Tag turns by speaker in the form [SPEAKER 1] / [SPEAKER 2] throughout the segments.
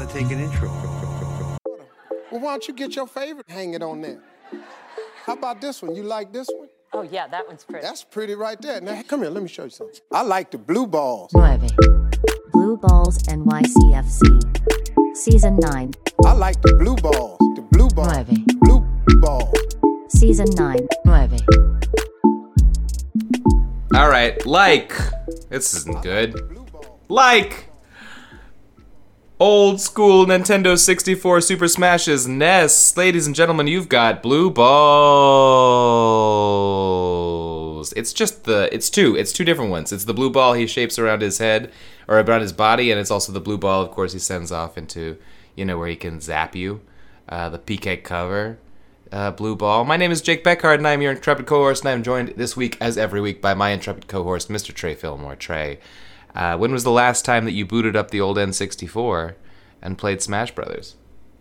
[SPEAKER 1] to take an intro.
[SPEAKER 2] Well, why don't you get your favorite, hang it on there? How about this one? You like this one?
[SPEAKER 3] Oh, yeah, that one's pretty.
[SPEAKER 2] That's pretty right there. Now, come here, let me show you something. I like the blue balls.
[SPEAKER 4] 9. Blue Balls NYCFC. Season 9.
[SPEAKER 2] I like the blue balls. The blue balls.
[SPEAKER 4] 9.
[SPEAKER 2] Blue balls.
[SPEAKER 4] Season 9. 9.
[SPEAKER 5] All right, this isn't good. Old school Nintendo 64 Super Smash's NES. Ladies and gentlemen, you've got blue balls. It's two different ones. It's the blue ball he shapes around his head or around his body, and it's also the blue ball, of course, he sends off into, where he can zap you. The PK cover. Blue ball. My name is Jake Beckhard, and I'm your intrepid co-host, and I'm joined this week, as every week, by my intrepid co-host, Mr. Trey Fillmore. Trey, when was the last time that you booted up the old N64 and played Smash Brothers?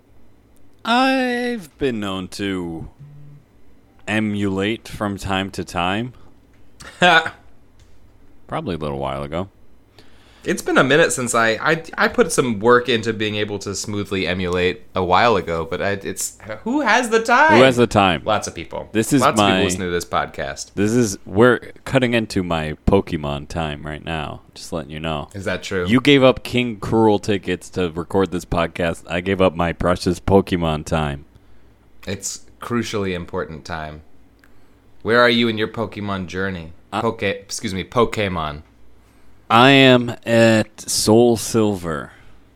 [SPEAKER 6] I've been known to emulate from time to time. Probably a little while ago.
[SPEAKER 5] It's been a minute since I put some work into being able to smoothly emulate a while ago, but it's who has the time?
[SPEAKER 6] Who has the time?
[SPEAKER 5] Lots of people.
[SPEAKER 6] Lots of people
[SPEAKER 5] listening to this podcast.
[SPEAKER 6] We're cutting into my Pokemon time right now. Just letting you know.
[SPEAKER 5] Is that true?
[SPEAKER 6] You gave up King Cruel tickets to record this podcast. I gave up my precious Pokemon time.
[SPEAKER 5] It's crucially important time. Where are you in your Pokemon journey? Pokemon.
[SPEAKER 6] I am at Soul Silver.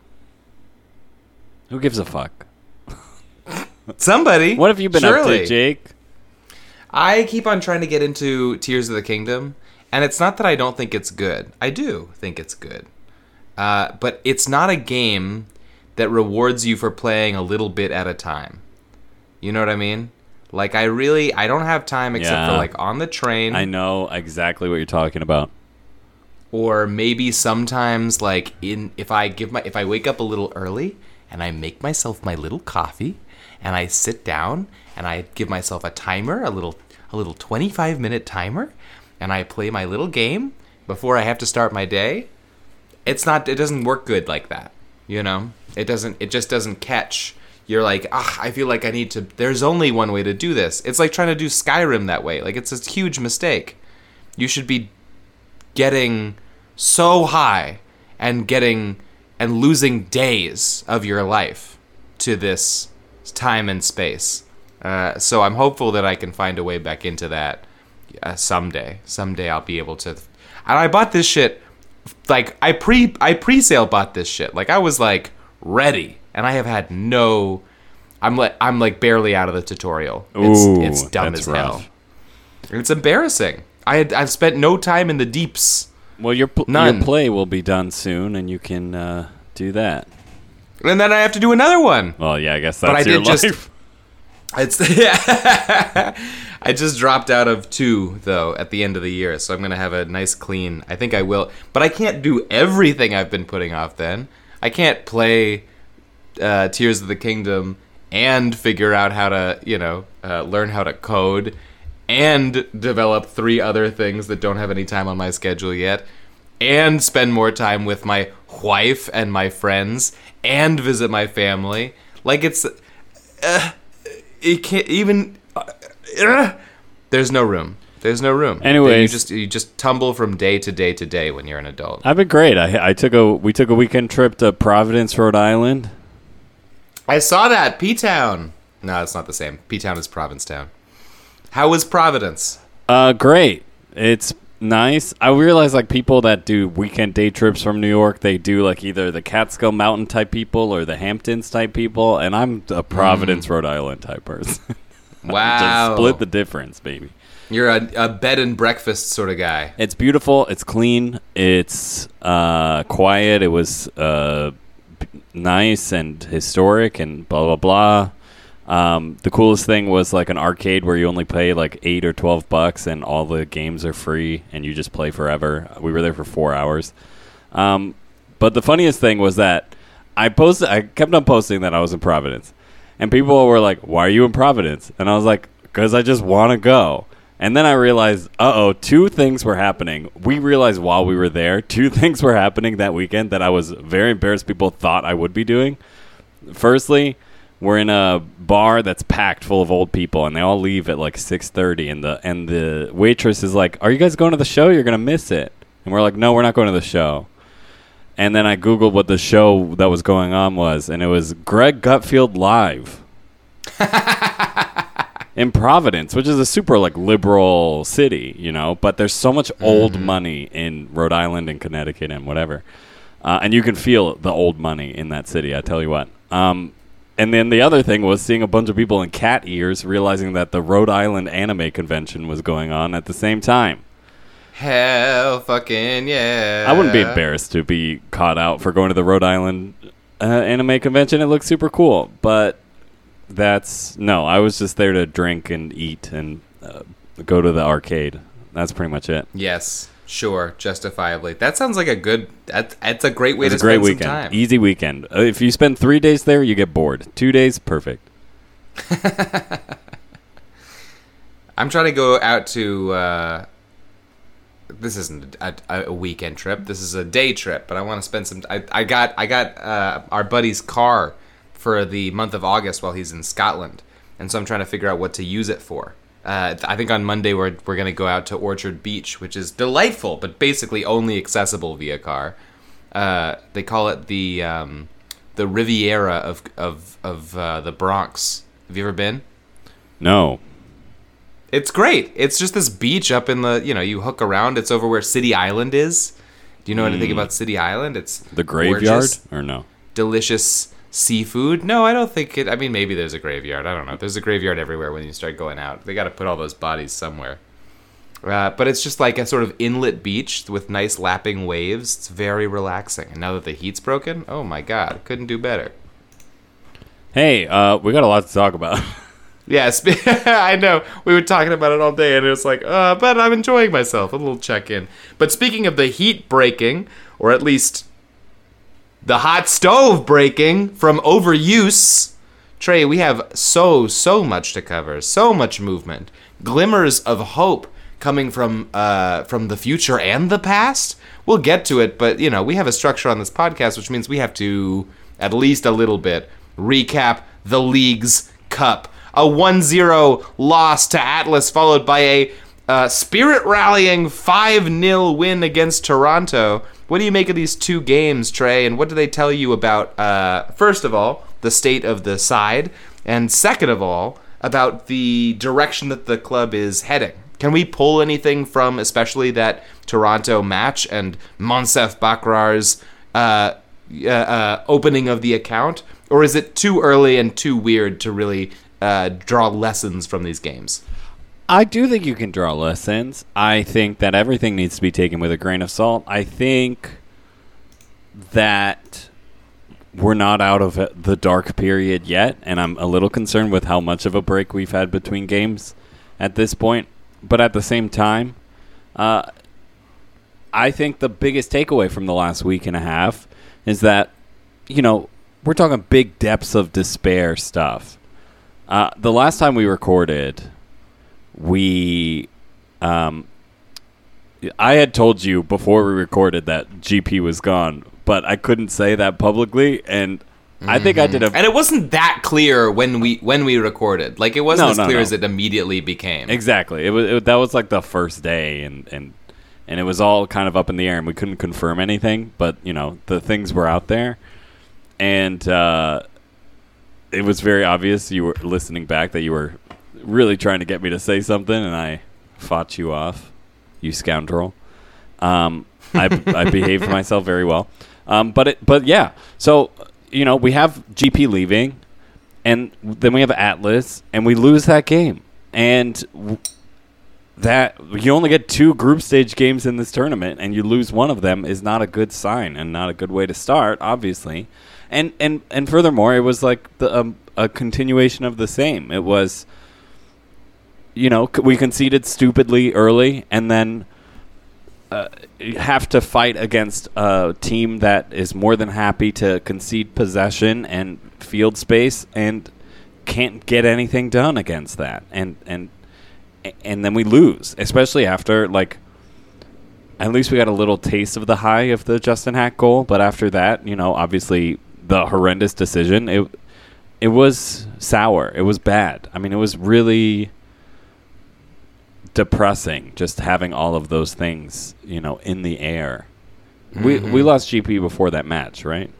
[SPEAKER 6] Who gives a fuck?
[SPEAKER 5] Somebody.
[SPEAKER 6] What have you been up to, Jake?
[SPEAKER 5] I keep on trying to get into Tears of the Kingdom, and it's not that I don't think it's good. I do think it's good. But it's not a game that rewards you for playing a little bit at a time. You know what I mean? Like, I don't have time except for, on the train.
[SPEAKER 6] I know exactly what you're talking about.
[SPEAKER 5] Or maybe sometimes, if I wake up a little early and I make myself my little coffee and I sit down and I give myself a timer, a little 25-minute timer, and I play my little game before I have to start my day. It doesn't work good like that, It just doesn't catch. You're like, I feel like I need to. There's only one way to do this. It's like trying to do Skyrim that way. Like, it's a huge mistake. You should be getting so high and losing days of your life to this time and space. So I'm hopeful that I can find a way back into that someday. Someday I'll be able to. And I bought this shit, I pre-sale bought this shit. I was ready, and I have had no. I'm barely out of the tutorial. It's dumb as hell. It's embarrassing. I've spent no time in the deeps.
[SPEAKER 6] Well, your play will be done soon, and you can do that.
[SPEAKER 5] And then I have to do another one.
[SPEAKER 6] Well, yeah, I guess that's your life.
[SPEAKER 5] I just dropped out of 2, though, at the end of the year, so I'm going to have a nice clean. I think I will. But I can't do everything I've been putting off then. I can't play Tears of the Kingdom and figure out how to, learn how to code and develop 3 other things that don't have any time on my schedule yet, and spend more time with my wife and my friends, and visit my family. You can't even. There's no room. There's no room.
[SPEAKER 6] Anyways,
[SPEAKER 5] you just tumble from day to day to day when you're an adult.
[SPEAKER 6] I've been great. We took a weekend trip to Providence, Rhode Island.
[SPEAKER 5] I saw that. P-Town. No, it's not the same. P-Town is Provincetown. How was Providence?
[SPEAKER 6] Great. It's nice. I realize people that do weekend day trips from New York, they do either the Catskill Mountain type people or the Hamptons type people, and I'm a Providence, Rhode Island type person.
[SPEAKER 5] Wow.
[SPEAKER 6] Just split the difference, baby.
[SPEAKER 5] You're a bed and breakfast sort of guy.
[SPEAKER 6] It's beautiful. It's clean. It's quiet. It was nice and historic and blah, blah, blah. The coolest thing was an arcade where you only pay $8 or $12 and all the games are free and you just play forever. We were there for 4 hours. But the funniest thing was that I kept on posting that I was in Providence, and people were like, "Why are you in Providence?" And I was like, "Because I just want to go." And then I realized, 2 things were happening. We realized while we were there, 2 things were happening that weekend that I was very embarrassed people thought I would be doing. Firstly, we're in a bar that's packed full of old people, and they all leave at like 6:30. And the waitress is like, "Are you guys going to the show? You're gonna miss it." And we're like, "No, we're not going to the show." And then I Googled what the show that was going on was, and it was Greg Gutfield Live in Providence, which is a super like liberal city, you know. But there's so much old money in Rhode Island and Connecticut and whatever, and you can feel the old money in that city. I tell you what. And then the other thing was seeing a bunch of people in cat ears, realizing that the Rhode Island Anime Convention was going on at the same time.
[SPEAKER 5] Hell fucking yeah.
[SPEAKER 6] I wouldn't be embarrassed to be caught out for going to the Rhode Island Anime Convention. It looks super cool. But I was just there to drink and eat and go to the arcade. That's pretty much it.
[SPEAKER 5] Yes. Sure, justifiably. That sounds like that's a great way
[SPEAKER 6] to
[SPEAKER 5] spend
[SPEAKER 6] weekend.
[SPEAKER 5] Some time.
[SPEAKER 6] Easy weekend. If you spend 3 days there, you get bored. 2 days, perfect.
[SPEAKER 5] I'm trying to go out to. This isn't a weekend trip. This is a day trip, but I want to spend some. I got our buddy's car for the month of August while he's in Scotland, and so I'm trying to figure out what to use it for. I think on Monday we're going to go out to Orchard Beach, which is delightful, but basically only accessible via car. They call it the Riviera of the Bronx. Have you ever been?
[SPEAKER 6] No.
[SPEAKER 5] It's great. It's just this beach up in the, you hook around. It's over where City Island is. Do you know anything about City Island? It's
[SPEAKER 6] the graveyard
[SPEAKER 5] gorgeous,
[SPEAKER 6] or no?
[SPEAKER 5] Delicious seafood? No, I don't think it. I mean, maybe there's a graveyard. I don't know. There's a graveyard everywhere when you start going out. They got to put all those bodies somewhere. But it's just like a sort of inlet beach with nice lapping waves. It's very relaxing. And now that the heat's broken, oh my God, couldn't do better.
[SPEAKER 6] Hey, we got a lot to talk about.
[SPEAKER 5] Yes, I know. We were talking about it all day, and it was like, but I'm enjoying myself. A little check-in. But speaking of the heat breaking, or at least the hot stove breaking from overuse, Trey, we have so much to cover, so much movement, glimmers of hope coming from the future and the past. We'll get to it, but we have a structure on this podcast, which means we have to at least a little bit recap the League's Cup. A 1-0 loss to Atlas, followed by a spirit-rallying 5-0 win against Toronto. What do you make of these two games, Trey, and what do they tell you about, first of all, the state of the side, and second of all, about the direction that the club is heading? Can we pull anything from especially that Toronto match and Monsef Bakrar's opening of the account, or is it too early and too weird to really draw lessons from these games?
[SPEAKER 6] I do think you can draw lessons. I think that everything needs to be taken with a grain of salt. I think that we're not out of the dark period yet, and I'm a little concerned with how much of a break we've had between games at this point. But at the same time, I think the biggest takeaway from the last week and a half is that, we're talking big depths of despair stuff. The last time we recorded, I had told you before we recorded that GP was gone, but I couldn't say that publicly, and I think I did
[SPEAKER 5] and it wasn't that clear when we recorded. Like, it wasn't as clear as it immediately became.
[SPEAKER 6] Exactly. That was like the first day, and it was all kind of up in the air, and we couldn't confirm anything, but the things were out there, and it was very obvious, you were listening back, that you were really trying to get me to say something, and I fought you off, you scoundrel. I behaved myself very well. But yeah. So, we have GP leaving, and then we have Atlas, and we lose that game. And that you only get 2 group stage games in this tournament, and you lose one of them is not a good sign and not a good way to start, obviously. And furthermore, it was like a continuation of the same. It was, we conceded stupidly early, and then have to fight against a team that is more than happy to concede possession and field space and can't get anything done against that. And then we lose, especially after, at least we got a little taste of the high of the Justin Hack goal. But after that, obviously the horrendous decision, it was sour. It was bad. I mean, it was really depressing just having all of those things, in the air. Mm-hmm. We lost GP before that match, right?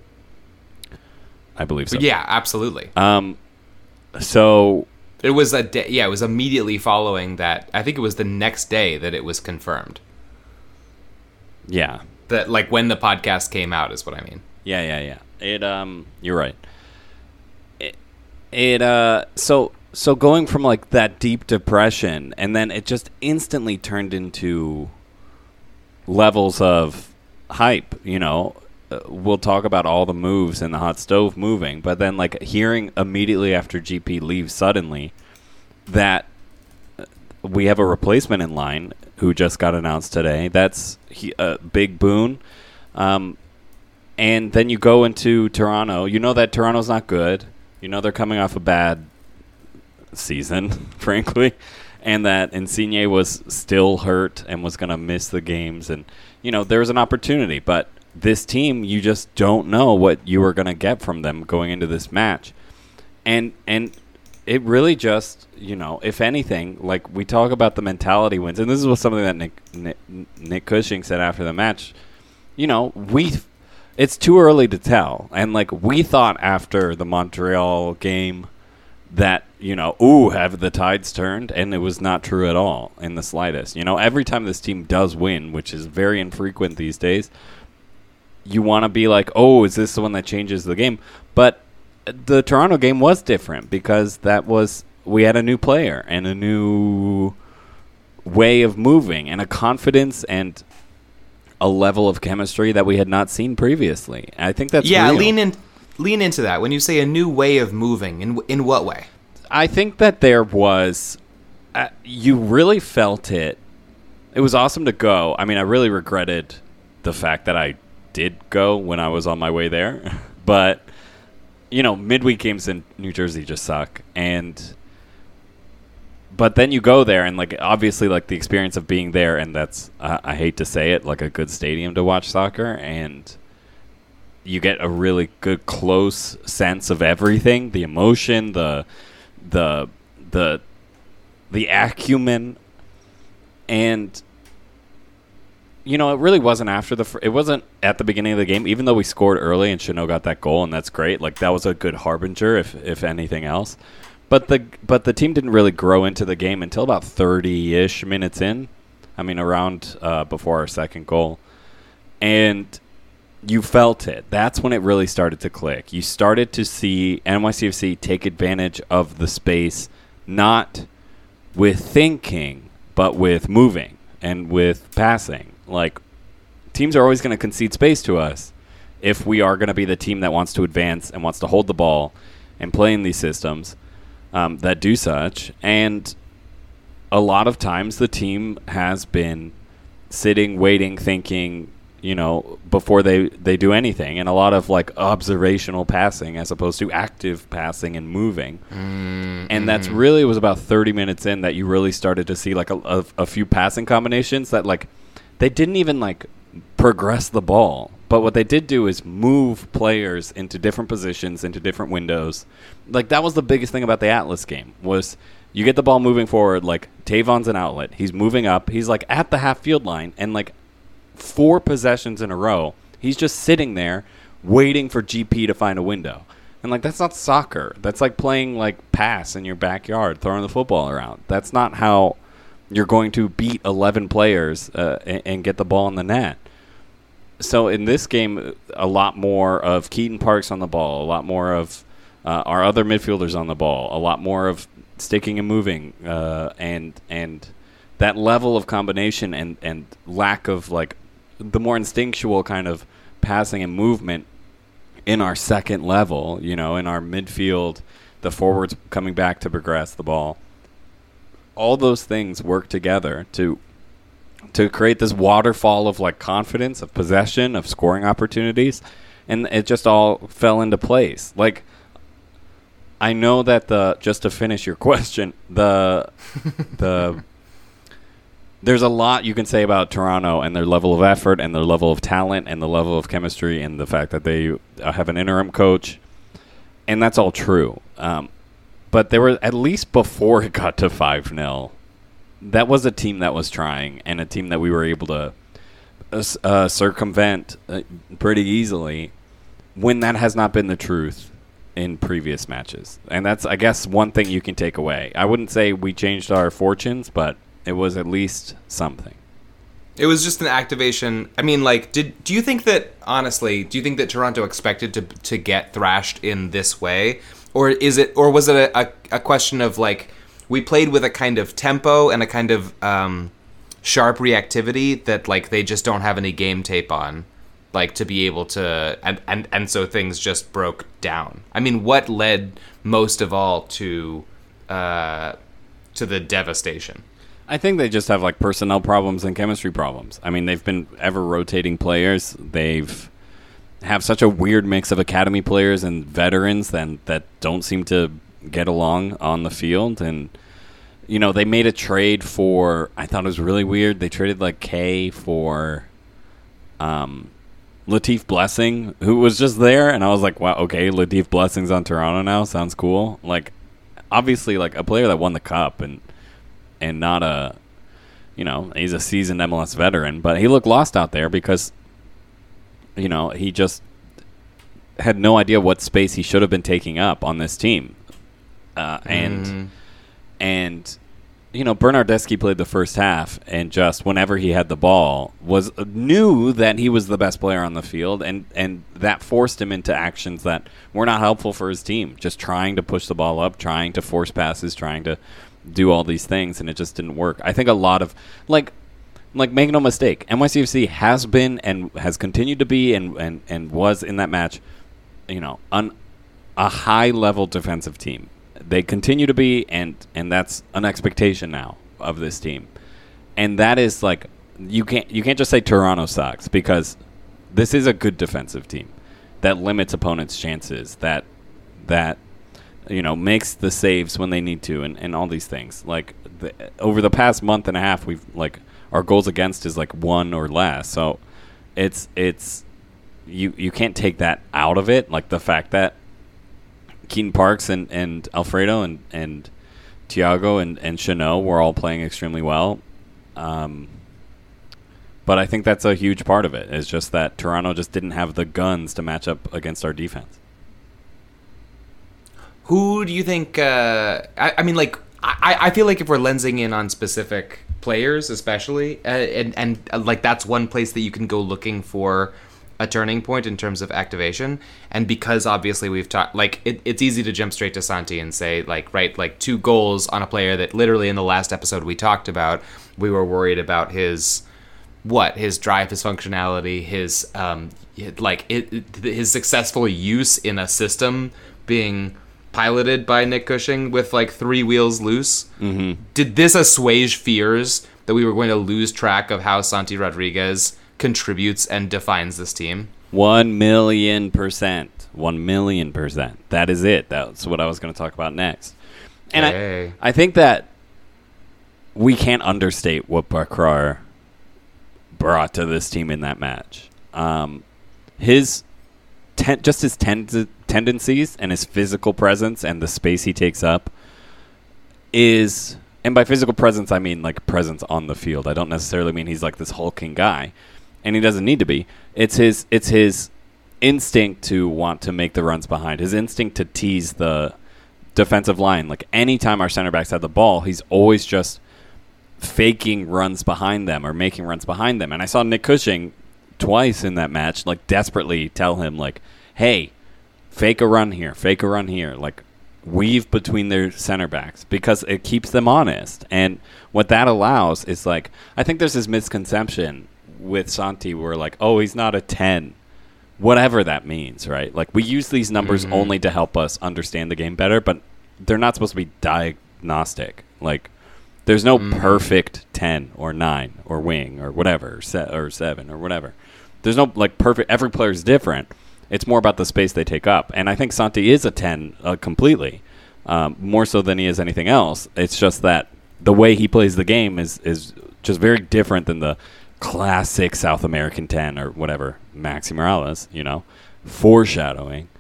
[SPEAKER 6] I believe so.
[SPEAKER 5] Yeah, absolutely.
[SPEAKER 6] So
[SPEAKER 5] it was a day. Yeah, it was immediately following that. I think it was the next day that it was confirmed.
[SPEAKER 6] Yeah.
[SPEAKER 5] That like when the podcast came out is what I mean.
[SPEAKER 6] Yeah. You're right. So going from like that deep depression, and then it just instantly turned into levels of hype, we'll talk about all the moves and the hot stove moving, but then like hearing immediately after GP leaves suddenly that we have a replacement in line who just got announced today. That's a big boon. And then you go into Toronto. You know that Toronto's not good. They're coming off a bad season, frankly, and that Insigne was still hurt and was going to miss the games. And, there was an opportunity. But this team, you just don't know what you were going to get from them going into this match. And it really just, if anything, like we talk about the mentality wins, and this is something that Nick Cushing said after the match, it's too early to tell. And like we thought after the Montreal game that, have the tides turned? And it was not true at all in the slightest. Every time this team does win, which is very infrequent these days, you want to be like, oh, is this the one that changes the game? But the Toronto game was different because we had a new player and a new way of moving and a confidence and a level of chemistry that we had not seen previously. I think that's real.
[SPEAKER 5] Lean into that. When you say a new way of moving, in what way?
[SPEAKER 6] I think that there was, you really felt it. It was awesome to go. I mean, I really regretted the fact that I did go when I was on my way there. But, midweek games in New Jersey just suck. But then you go there and, like, obviously, like, the experience of being there, and that's, I hate to say it, like a good stadium to watch soccer, and you get a really good close sense of everything, the emotion, the acumen, and it really wasn't it wasn't at the beginning of the game, even though we scored early and Chanot got that goal, and that's great. Like that was a good harbinger, if anything else. But the team didn't really grow into the game until about 30-ish minutes in. I mean, around before our second goal, and you felt it. That's when it really started to click. You started to see NYCFC take advantage of the space, not with thinking, but with moving and with passing. Like, teams are always going to concede space to us if we are going to be the team that wants to advance and wants to hold the ball and play in these systems that do such. And a lot of times the team has been sitting, waiting, thinking, before they do anything, and a lot of like observational passing as opposed to active passing and moving. And that's really, it was about 30 minutes in that you really started to see like a few passing combinations that like they didn't even like progress the ball, but what they did do is move players into different positions, into different windows. Like that was the biggest thing about the Atlas game was you get the ball moving forward, like Tavon's an outlet, he's moving up, he's like at the half field line, and like 4 possessions in a row, he's just sitting there waiting for GP to find a window. And like that's not soccer. That's like playing like pass in your backyard, throwing the football around. That's not how you're going to beat 11 players and get the ball in the net. So in this game, a lot more of Keaton Parks on the ball, a lot more of our other midfielders on the ball, a lot more of sticking and moving, and that level of combination and lack of like the more instinctual kind of passing and movement in our second level, in our midfield, the forwards coming back to progress the ball. All those things work together to create this waterfall of like confidence, of possession, of scoring opportunities, and it just all fell into place. Like, I know that just to finish your question, there's a lot you can say about Toronto and their level of effort and their level of talent and the level of chemistry and the fact that they have an interim coach. and that's all true. But there were, at least before it got to 5-0, that was a team that was trying, and a team that we were able to circumvent pretty easily, when that has not been the truth in previous matches. And that's, I guess, one thing you can take away. I wouldn't say we changed our fortunes, but it was at least something.
[SPEAKER 5] It was just an activation. I mean, like, do you think that, honestly, do you think that Toronto expected to get thrashed in this way? Or was it a question of, like, we played with a kind of tempo and a kind of sharp reactivity that, like, they just don't have any game tape on, like, to be able to, and so things just broke down. I mean, what led most of all to the devastation?
[SPEAKER 6] I think they just have, like, personnel problems and chemistry problems. I mean, they've been ever rotating players. They've have such a weird mix of academy players and veterans that don't seem to get along on the field. And, you know, they made a trade for, I thought it was really weird. They traded, like, K for Latif Blessing, who was just there. And I was like, wow, okay, Latif Blessing's on Toronto now. Sounds cool. Like, obviously, like, a player that won the cup and not a, you know, he's a seasoned MLS veteran, but he looked lost out there because, you know, he just had no idea what space he should have been taking up on this team. And you know, Bernardeschi played the first half, and just whenever he had the ball knew that he was the best player on the field, and that forced him into actions that were not helpful for his team, just trying to push the ball up, trying to force passes, trying to do all these things, and it just didn't work. I think a lot of, like make no mistake, NYCFC has been and has continued to be and was in that match, you know, a high-level defensive team. They continue to be, and that's an expectation now of this team. And that is, like, you can't just say Toronto sucks, because this is a good defensive team that limits opponents' chances, that you know, makes the saves when they need to, and all these things. Like, over the past month and a half, we've, like, our goals against is, like, 1 or less. So it's you can't take that out of it. Like, the fact that Keaton Parks and Alfredo and Thiago and Chanot were all playing extremely well. But I think that's a huge part of it, is just that Toronto just didn't have the guns to match up against our defense.
[SPEAKER 5] Who do you think, I mean, like, I feel like if we're lensing in on specific players especially, and like, that's one place that you can go looking for a turning point in terms of activation. And because obviously we've talked, like, it's easy to jump straight to Santi and say, like, right, like, 2 goals on a player that literally in the last episode we talked about, we were worried about his drive, his functionality, his his successful use in a system being piloted by Nick Cushing with, like, 3 wheels loose. Mm-hmm. Did this assuage fears that we were going to lose track of how Santi Rodriguez contributes and defines this team?
[SPEAKER 6] 1,000,000%. 1,000,000%. That is it. That's what I was going to talk about next. And I think that we can't understate what Bakrar brought to this team in that match. His tendencies and his physical presence and the space he takes up is, and by physical presence I mean, like, presence on the field. I don't necessarily mean he's like this hulking guy, and he doesn't need to be. It's his instinct to want to make the runs behind, his instinct to tease the defensive line. Like, anytime our center backs had the ball, he's always just faking runs behind them or making runs behind them. And I saw Nick Cushing twice in that match, like, desperately tell him, like, hey, fake a run here, like, weave between their center backs, because it keeps them honest. And what that allows is, like, I think there's this misconception with Santi where, like, oh, he's not a 10, whatever that means, right? Like, we use these numbers only to help us understand the game better, but they're not supposed to be diagnostic. Like, there's no perfect 10 or 9 or wing or whatever, or 7 or whatever. There's no, like, perfect. Every player is different. It's more about the space they take up. And I think Santi is a 10 completely, more so than he is anything else. It's just that the way he plays the game is just very different than the classic South American 10 or whatever, Maxi Morales, you know, foreshadowing.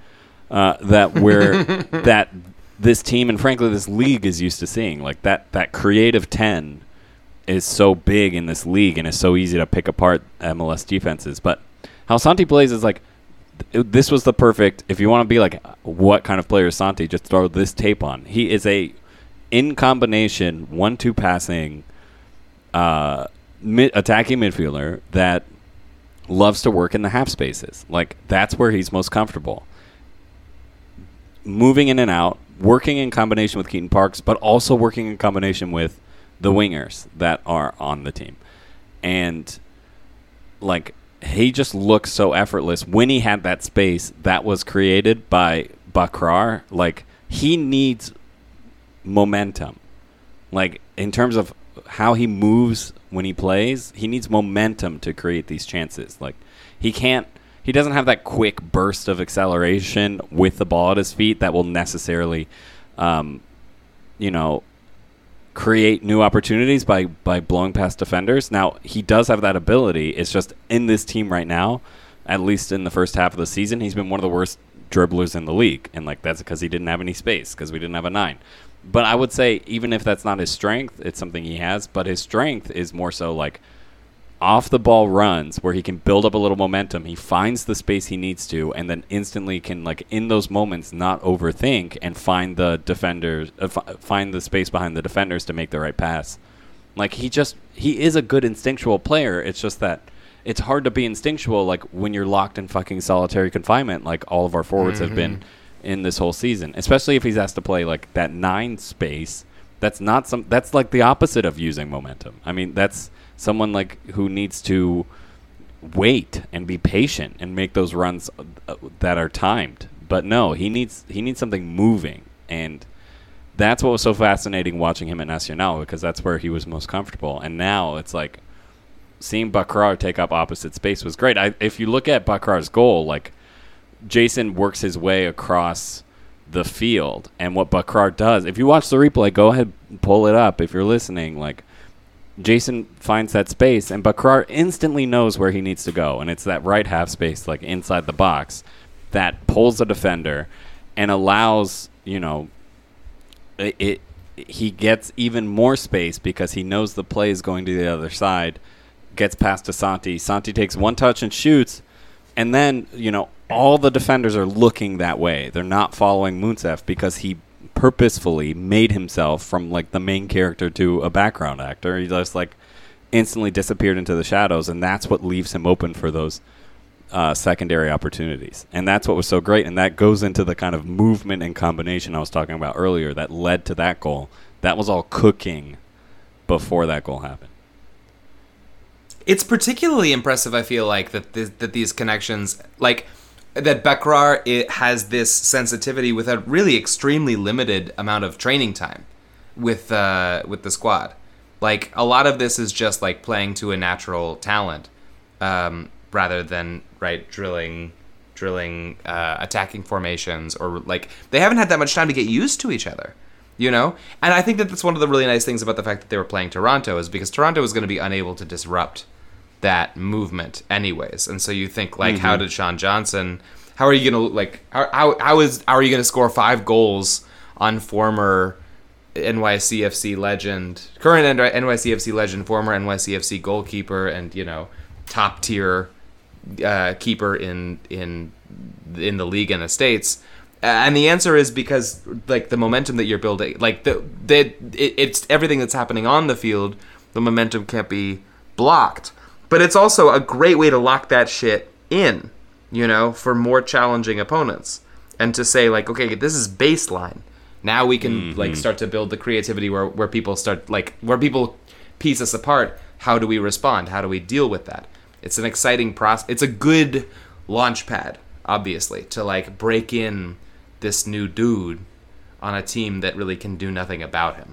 [SPEAKER 6] that this team and frankly this league is used to seeing. Like that creative 10 is so big in this league and is so easy to pick apart MLS defenses. But how Santi plays is like, this was the perfect, if you want to be like, what kind of player is Santi, just throw this tape on. He is in combination, 1-2 passing, attacking midfielder that loves to work in the half spaces. Like, that's where he's most comfortable. Moving in and out, working in combination with Keaton Parks, but also working in combination with the wingers that are on the team. And, like, he just looks so effortless. When he had that space that was created by Bakrar, like, he needs momentum. Like, in terms of how he moves when he plays, he needs momentum to create these chances. Like, he doesn't have that quick burst of acceleration with the ball at his feet that will necessarily, create new opportunities by blowing past defenders. Now, he does have that ability. It's just in this team right now, at least in the first half of the season, he's been one of the worst dribblers in the league. And, like, that's because he didn't have any space, because we didn't have a 9. But I would say, even if that's not his strength, it's something he has. But his strength is more so, like, off-the-ball runs where he can build up a little momentum. He finds the space he needs to, and then instantly can, like, in those moments, not overthink and find the defenders, find the space behind the defenders to make the right pass. Like, he is a good instinctual player. It's just that it's hard to be instinctual, like, when you're locked in fucking solitary confinement, like all of our forwards have been in this whole season. Especially if he's asked to play, like, that 9 space. That's like the opposite of using momentum. I mean, that's someone like who needs to wait and be patient and make those runs that are timed. But no, he needs something moving, and that's what was so fascinating watching him at Nacional, because that's where he was most comfortable. And now it's like seeing Bakrar take up opposite space was great. If you look at Bakrar's goal, like, Jason works his way across the field, and what Bakrar does, if you watch the replay, go ahead and pull it up if you're listening, like, Jason finds that space, and Bakrar instantly knows where he needs to go, and it's that right half space, like, inside the box, that pulls the defender and allows, he gets even more space because he knows the play is going to the other side, gets past to Santi. Santi takes one touch and shoots, and then, all the defenders are looking that way. They're not following Munsef because he purposefully made himself from, like, the main character to a background actor. He just, like, instantly disappeared into the shadows, and that's what leaves him open for those secondary opportunities. And that's what was so great, and that goes into the kind of movement and combination I was talking about earlier that led to that goal. That was all cooking before that goal happened.
[SPEAKER 5] It's particularly impressive, I feel like, that these connections, like, that Bakrar, it has this sensitivity with a really extremely limited amount of training time with the squad. Like, a lot of this is just, like, playing to a natural talent, rather than, right, drilling attacking formations, or, like, they haven't had that much time to get used to each other, And I think that's one of the really nice things about the fact that they were playing Toronto, is because Toronto was going to be unable to disrupt that movement anyways. And so you think, like, how did Sean Johnson, how are you going to, like, how are you going to score 5 goals on former NYCFC legend, current NYCFC legend, former NYCFC goalkeeper, and, top tier keeper in the league in the States? And the answer is because, like, the momentum that you're building, like, it's everything that's happening on the field, the momentum can't be blocked. But it's also a great way to lock that shit in, for more challenging opponents. And to say, like, okay, this is baseline. Now we can, like, start to build the creativity where people start, like, where people piece us apart. How do we respond? How do we deal with that? It's an exciting process. It's a good launch pad, obviously, to, like, break in this new dude on a team that really can do nothing about him.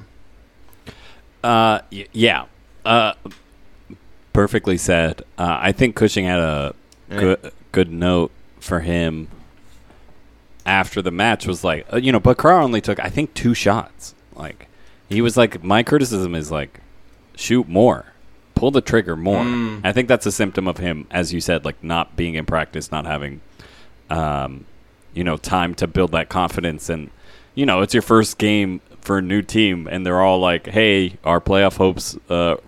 [SPEAKER 6] Yeah. Perfectly said. I think Cushing had a good note for him after the match. Was like, Bakrar only took, I think, 2 shots. Like, he was like, my criticism is, like, shoot more, pull the trigger more. I think that's a symptom of him, as you said, like, not being in practice, not having time to build that confidence. And, it's your first game for a new team, and they're all like, hey, our playoff hopes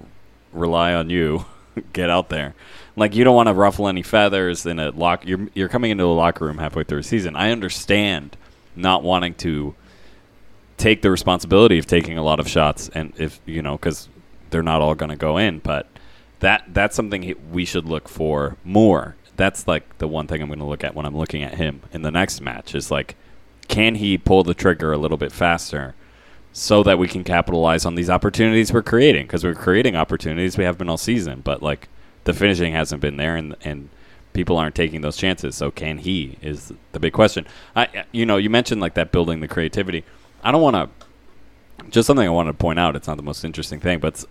[SPEAKER 6] rely on you. Get out there. Like, you don't want to ruffle any feathers in a lock. You're coming into the locker room halfway through a season. I understand not wanting to take the responsibility of taking a lot of shots, and if because they're not all going to go in, but that's something we should look for more. That's like the one thing I'm going to look at when I'm looking at him in the next match is like, can he pull the trigger a little bit faster so that we can capitalize on these opportunities we're creating? Because we're creating opportunities. We have been all season, but like the finishing hasn't been there, and people aren't taking those chances. So can he is the big question. You mentioned like that building the creativity. I don't want to, just something I wanted to point out. It's not the most interesting thing, but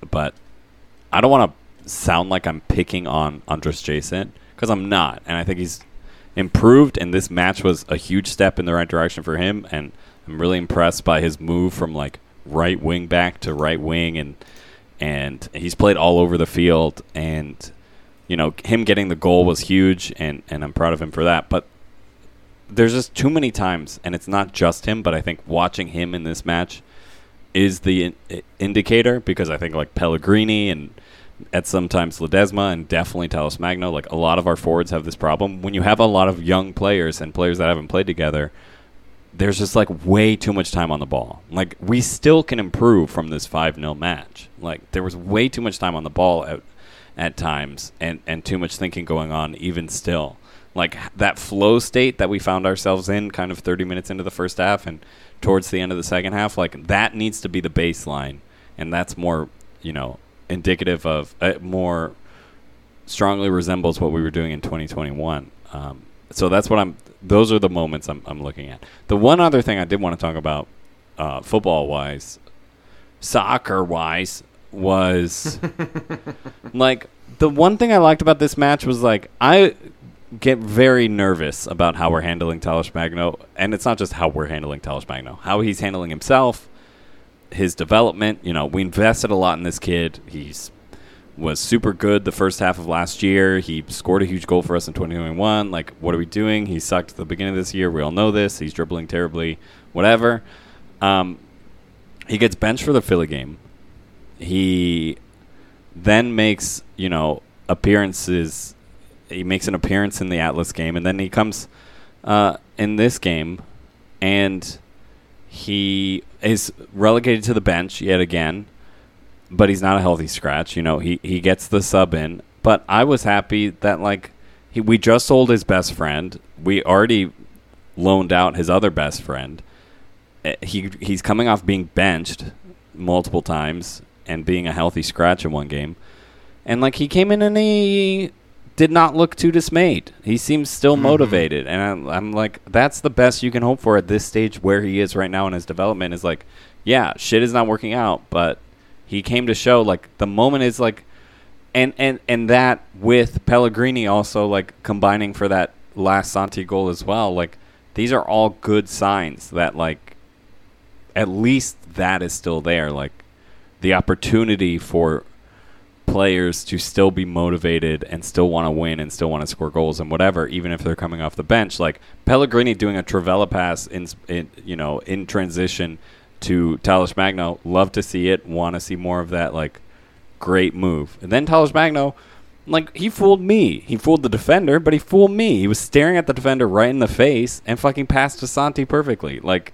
[SPEAKER 6] I don't want to sound like I'm picking on Andres Jason, because I'm not. And I think he's improved, and this match was a huge step in the right direction for him. And I'm really impressed by his move from like right wing back to right wing, and he's played all over the field. And him getting the goal was huge, and I'm proud of him for that. But there's just too many times, and it's not just him, but I think watching him in this match is the indicator, because I think like Pellegrini and at sometimes Ledesma and definitely Talles Magno, like a lot of our forwards have this problem. When you have a lot of young players and players that haven't played together, there's just like way too much time on the ball. Like, we still can improve from this 5-0 match. Like, there was way too much time on the ball at times, and too much thinking going on even still. Like, that flow state that we found ourselves in kind of 30 minutes into the first half and towards the end of the second half, like, that needs to be the baseline. And that's more, indicative of, more strongly resembles what we were doing in 2021. So that's what those are the moments I'm looking at. The one other thing I did want to talk about, football-wise, soccer-wise, was, like, the one thing I liked about this match was, like, I get very nervous about how we're handling Talles Magno, and it's not just how we're handling Talles Magno, how he's handling himself, his development. We invested a lot in this kid. Was super good the first half of last year. He scored a huge goal for us in 2021. Like, what are we doing? He sucked at the beginning of this year. We all know this. He's dribbling terribly, whatever. He gets benched for the Philly game. He then makes, appearances. He makes an appearance in the Atlas game, and then he comes in this game, and he is relegated to the bench yet again. But he's not a healthy scratch. He gets the sub in. But I was happy that, like, we just sold his best friend. We already loaned out his other best friend. He's coming off being benched multiple times and being a healthy scratch in one game. And, like, he came in and he did not look too dismayed. He seems still motivated. And I'm like, that's the best you can hope for at this stage where he is right now in his development, is like, yeah, shit is not working out, but he came to show, like, the moment is, like, and that with Pellegrini also, like, combining for that last Santi goal as well, like, these are all good signs that, like, at least that is still there. Like, the opportunity for players to still be motivated and still want to win and still want to score goals and whatever, even if they're coming off the bench. Like, Pellegrini doing a Trivela pass in transition to Talles Magno, love to see it, want to see more of that, like, great move. And then Talles Magno, like, he fooled me. He fooled the defender, but he fooled me. He was staring at the defender right in the face and fucking passed to Santi perfectly. Like,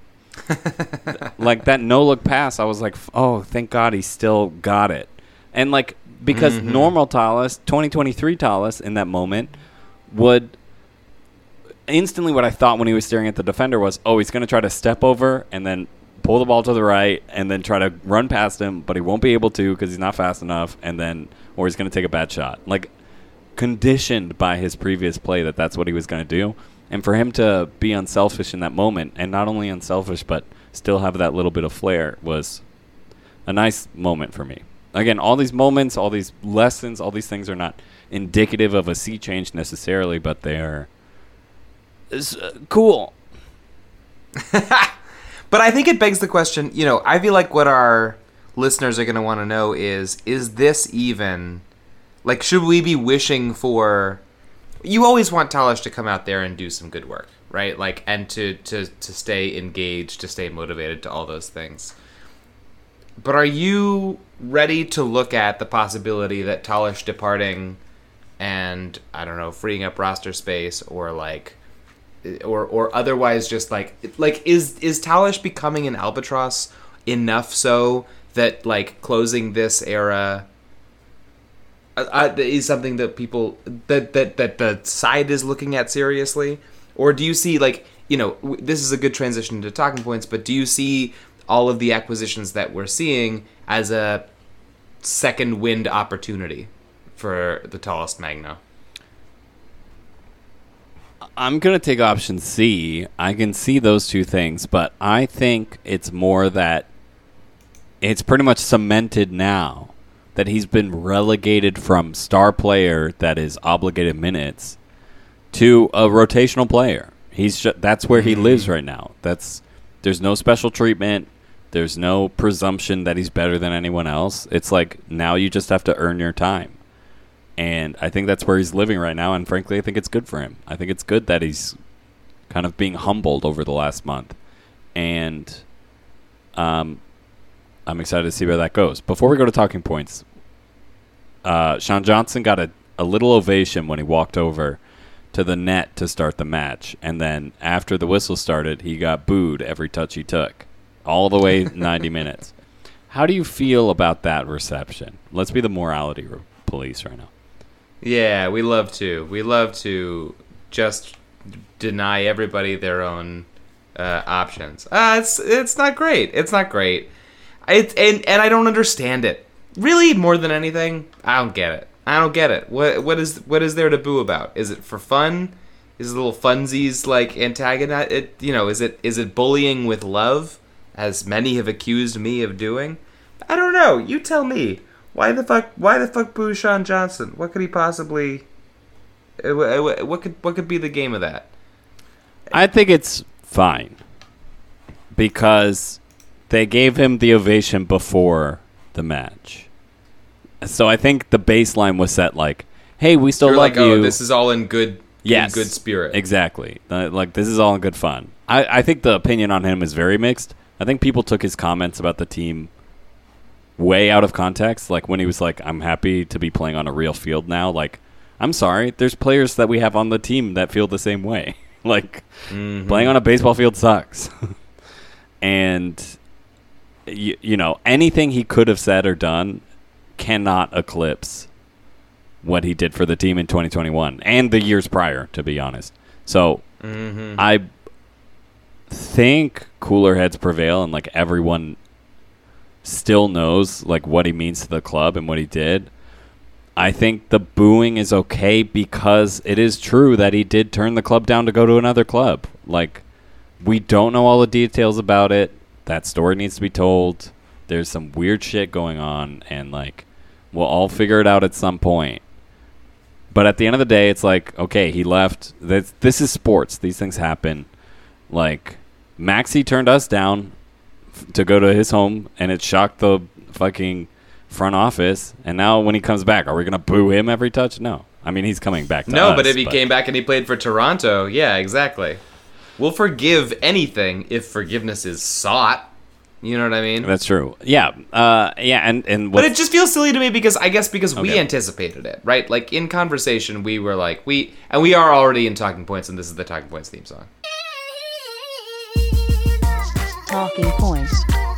[SPEAKER 6] like that no-look pass, I was like, oh, thank God he still got it. And, like, because normal Talles, 2023 Talles in that moment would instantly, what I thought when he was staring at the defender was, oh, he's going to try to step over and then pull the ball to the right and then try to run past him, but he won't be able to because he's not fast enough, or he's going to take a bad shot. Like, conditioned by his previous play that's what he was going to do. And for him to be unselfish in that moment, and not only unselfish, but still have that little bit of flair, was a nice moment for me. Again, all these moments, all these lessons, all these things are not indicative of a sea change necessarily, but they're cool.
[SPEAKER 5] But I think it begs the question, I feel like what our listeners are going to want to know is this even, like, should we be wishing for you always want Talish to come out there and do some good work, right? Like, and to stay engaged, to stay motivated, to all those things. But are you ready to look at the possibility that Talish departing and, I don't know, freeing up roster space, or like, or otherwise just like is Talish becoming an albatross enough so that like closing this era is something that people that the side is looking at seriously? Or do you see, like, you know, this is a good transition to talking points, but do you see all of the acquisitions that we're seeing as a second wind opportunity for the Tallis Magno?
[SPEAKER 6] I'm going to take option C. I can see those two things, but I think it's more that it's pretty much cemented now that he's been relegated from star player that is obligated minutes to a rotational player. That's where he lives right now. There's no special treatment. There's no presumption that he's better than anyone else. It's like, now you just have to earn your time. And I think that's where he's living right now, and frankly, I think it's good for him. I think it's good that he's kind of being humbled over the last month. And I'm excited to see where that goes. Before we go to talking points, Sean Johnson got a little ovation when he walked over to the net to start the match. And then after the whistle started, he got booed every touch he took, all the way 90 minutes. How do you feel about that reception? Let's be the morality police right now.
[SPEAKER 5] Yeah, we love to just deny everybody their own options. It's not great. It's not great. And I don't understand it. Really, more than anything, I don't get it. What is there to boo about? Is it for fun? Is it little funsies like antagonize it? You know, is it bullying with love, as many have accused me of doing? I don't know. You tell me. Why the fuck boo Sean Johnson? What could he possibly? What could be the game of that?
[SPEAKER 6] I think it's fine because they gave him the ovation before the match, so I think the baseline was set like, "Hey, we still love you."
[SPEAKER 5] Oh, this is all in good,
[SPEAKER 6] yes,
[SPEAKER 5] in good spirit.
[SPEAKER 6] Exactly. Like, this is all in good fun. I think the opinion on him is very mixed. I think people took his comments about the team way out of context. Like, when he was like, I'm happy to be playing on a real field now. Like, I'm sorry, there's players that we have on the team that feel the same way. Like, playing on a baseball field sucks. And, you know, anything he could have said or done cannot eclipse what he did for the team in 2021 and the years prior, to be honest. So I think cooler heads prevail, and like everyone still knows like what he means to the club and what he did. I think the booing is okay because it is true that he did turn the club down to go to another club. Like, we don't know all the details about it. That story needs to be told. There's some weird shit going on, and like, we'll all figure it out at some point. But at the end of the day, it's like, okay, he left. This is sports. These things happen. Like, Maxey turned us down to go to his home, and it shocked the fucking front office. And now when he comes back, are we going to boo him every touch? No. I mean, he's coming back to us.
[SPEAKER 5] But if he came back and he played for Toronto, yeah, exactly. We'll forgive anything if forgiveness is sought. You know what I mean?
[SPEAKER 6] That's true. Yeah. And
[SPEAKER 5] but it just feels silly to me because we anticipated it, right? Like, in conversation, we were like, we are already in Talking Points, and this is the Talking Points theme song.
[SPEAKER 4] Talking points.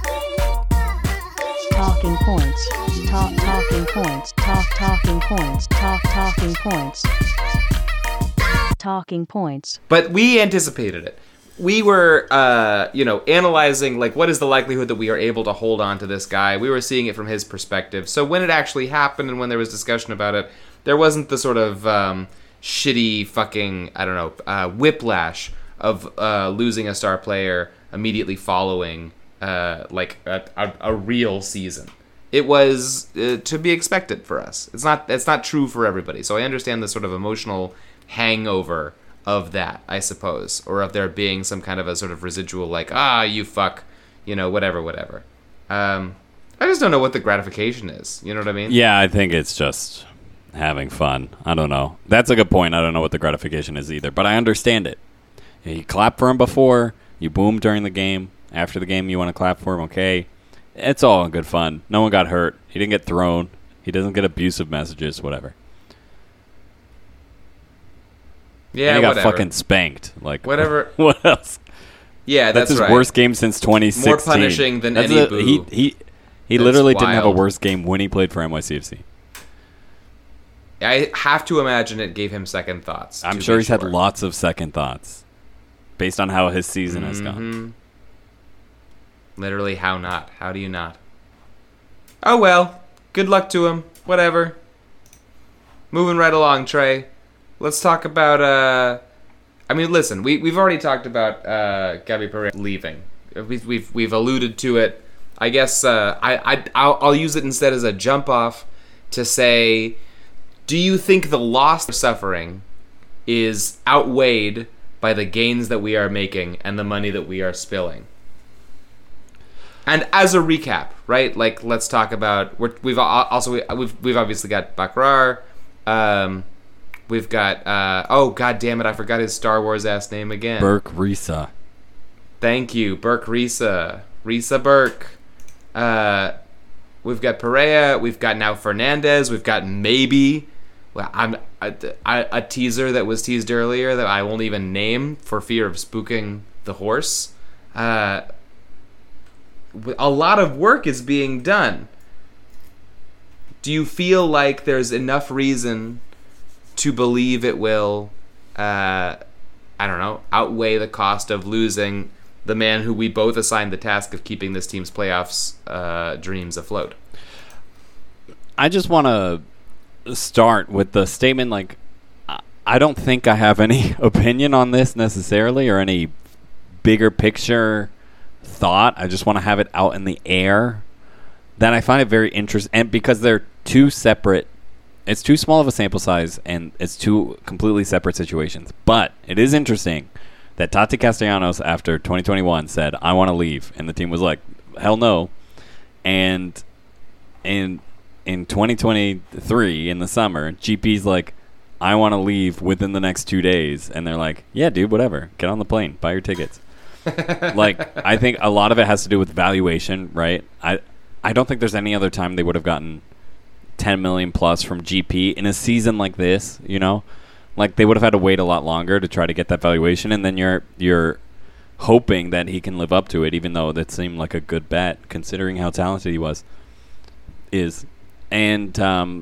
[SPEAKER 4] Talking points. Talking points. Talking points. Talking points. Talking points.
[SPEAKER 5] But we anticipated it. We were, analyzing, like, what is the likelihood that we are able to hold on to this guy? We were seeing it from his perspective. So when it actually happened and when there was discussion about it, there wasn't the sort of shitty fucking, whiplash of losing a star player immediately following a real season. It was to be expected for us. It's not true for everybody. So I understand the sort of emotional hangover of that, I suppose, or of there being some kind of a sort of residual like, you fuck, whatever. I just don't know what the gratification is. You know what I mean?
[SPEAKER 6] Yeah, I think it's just having fun. I don't know. That's a good point. I don't know what the gratification is either, but I understand it. You clap for him before, you boom during the game. After the game, you want to clap for him, okay? It's all good fun. No one got hurt. He didn't get thrown. He doesn't get abusive messages, whatever.
[SPEAKER 5] Yeah,
[SPEAKER 6] and he got
[SPEAKER 5] whatever.
[SPEAKER 6] fucking spanked. Like,
[SPEAKER 5] Whatever.
[SPEAKER 6] What else?
[SPEAKER 5] Yeah,
[SPEAKER 6] That's his
[SPEAKER 5] right.
[SPEAKER 6] worst game since 2016.
[SPEAKER 5] More punishing than any boo.
[SPEAKER 6] He
[SPEAKER 5] That's
[SPEAKER 6] literally didn't have a
[SPEAKER 5] wild.
[SPEAKER 6] worse game when he played for NYCFC.
[SPEAKER 5] I have to imagine it gave him second thoughts.
[SPEAKER 6] I'm
[SPEAKER 5] to
[SPEAKER 6] sure
[SPEAKER 5] be
[SPEAKER 6] he's had lots of second thoughts based on how his season has gone.
[SPEAKER 5] Literally, how not? How do you not? Oh well. Good luck to him. Whatever. Moving right along, Trey. Let's talk about. I mean, listen. We've already talked about Gabi Pereira leaving. We've alluded to it. I guess I'll use it instead as a jump off to say, do you think the loss we're suffering is outweighed by the gains that we are making and the money that we are spilling? And as a recap, right? Like, let's talk about we've obviously got Bakrar. We've got oh god damn it, I forgot his Star Wars ass name again.
[SPEAKER 6] Burke Risa.
[SPEAKER 5] Thank you, Burke Risa Burke. We've got Pereira. We've got now Fernandez. We've got maybe a teaser that was teased earlier that I won't even name for fear of spooking the horse. A lot of work is being done. Do you feel like there's enough reason to believe it will, I don't know, outweigh the cost of losing the man who we both assigned the task of keeping this team's playoffs dreams afloat?
[SPEAKER 6] I just want to start with the statement, like, I don't think I have any opinion on this necessarily or any bigger picture thought. I just want to have it out in the air. That I find it very interesting, and because they're two separate, it's too small of a sample size, and it's two completely separate situations. But it is interesting that Tati Castellanos, after 2021, said, I want to leave. And the team was like, hell no. And in 2023, in the summer, GP's like, I want to leave within the next 2 days. And they're like, yeah, dude, whatever. Get on the plane. Buy your tickets. Like, I think a lot of it has to do with valuation, right? I don't think there's any other time they would have gotten 10 million plus from GP in a season like this, you know? Like, they would have had to wait a lot longer to try to get that valuation, and then you're hoping that he can live up to it, even though that seemed like a good bet, considering how talented he is. And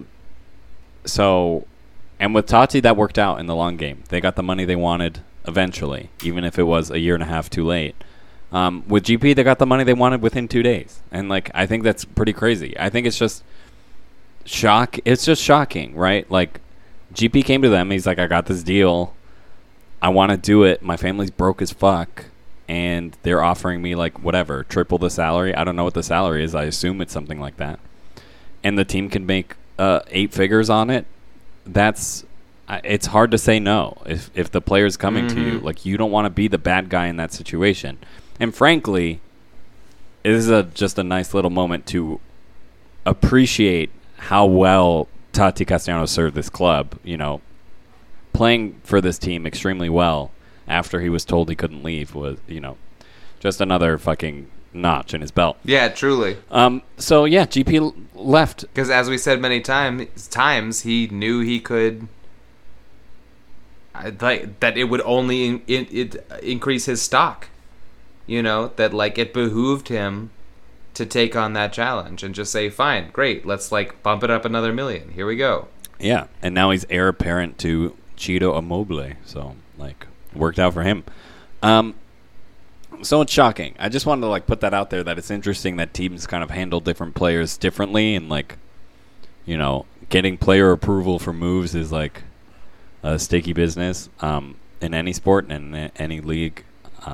[SPEAKER 6] and with Tati, that worked out in the long game. They got the money they wanted eventually, even if it was a year and a half too late. With GP, they got the money they wanted within 2 days. And, like, I think that's pretty crazy. I think it's just It's just shocking, right? Like, GP came to them. He's like, I got this deal. I want to do it. My family's broke as fuck. And they're offering me, like, whatever, triple the salary. I don't know what the salary is. I assume it's something like that. And the team can make 8 figures on it. It's hard to say no if the player's coming to you. Like, you don't want to be the bad guy in that situation. And frankly, this is just a nice little moment to appreciate how well Tati Castellanos served this club, you know, playing for this team extremely well after he was told he couldn't leave was, you know, just another fucking notch in his belt.
[SPEAKER 5] Yeah, truly.
[SPEAKER 6] So, yeah, GP left.
[SPEAKER 5] Because as we said many times, he knew he could... that it would only increase his stock. You know, that, like, it behooved him to take on that challenge and just say, fine, great, let's, like, bump it up another $1 million. Here we go.
[SPEAKER 6] Yeah, and now he's heir apparent to Ciro Immobile, so, like, worked out for him. So it's shocking. I just wanted to, like, put that out there, that it's interesting that teams kind of handle different players differently, and, like, you know, getting player approval for moves is, like, a sticky business in any sport and in any league.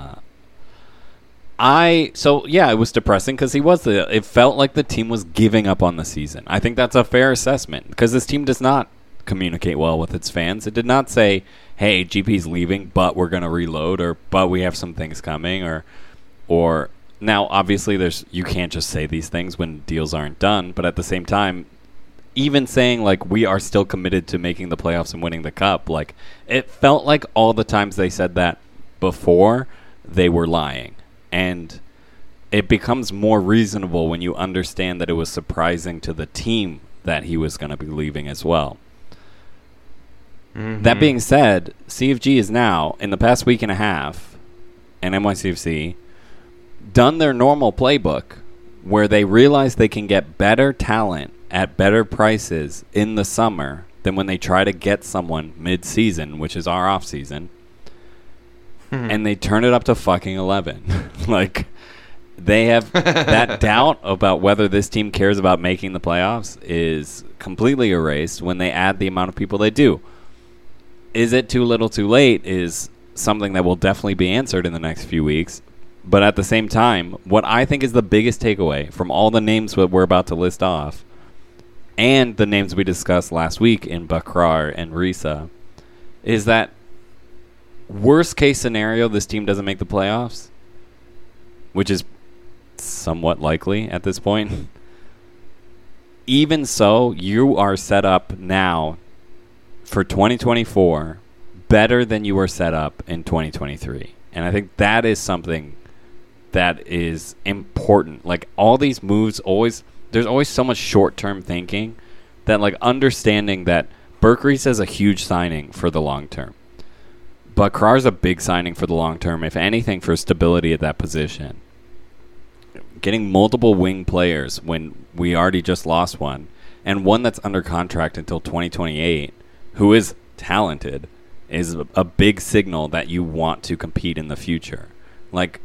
[SPEAKER 6] It was depressing because it felt like the team was giving up on the season. I think that's a fair assessment because this team does not communicate well with its fans. It did not say, hey, GP's leaving, but we're going to reload, or but we have some things coming, or now obviously you can't just say these things when deals aren't done, but at the same time, even saying like we are still committed to making the playoffs and winning the cup. Like it felt like all the times they said that before, they were lying. And it becomes more reasonable when you understand that it was surprising to the team that he was going to be leaving as well. That being said, CFG is now, in the past week and a half, and NYCFC, done their normal playbook where they realize they can get better talent at better prices in the summer than when they try to get someone mid-season, which is our off-season, and they turn it up to fucking 11. Like, they have that doubt about whether this team cares about making the playoffs is completely erased when they add the amount of people they do. Is it too little too late is something that will definitely be answered in the next few weeks. But at the same time, what I think is the biggest takeaway from all the names that we're about to list off and the names we discussed last week in Bakrar and Risa is that worst case scenario, this team doesn't make the playoffs, which is somewhat likely at this point. Even so, you are set up now for 2024 better than you were set up in 2023. And I think that is something that is important. Like all these moves there's always so much short-term thinking that like understanding that Berkery's is a huge signing for the long term. Bakrar's a big signing for the long term, if anything, for stability at that position. Getting multiple wing players when we already just lost one, and one that's under contract until 2028, who is talented, is a big signal that you want to compete in the future. Like,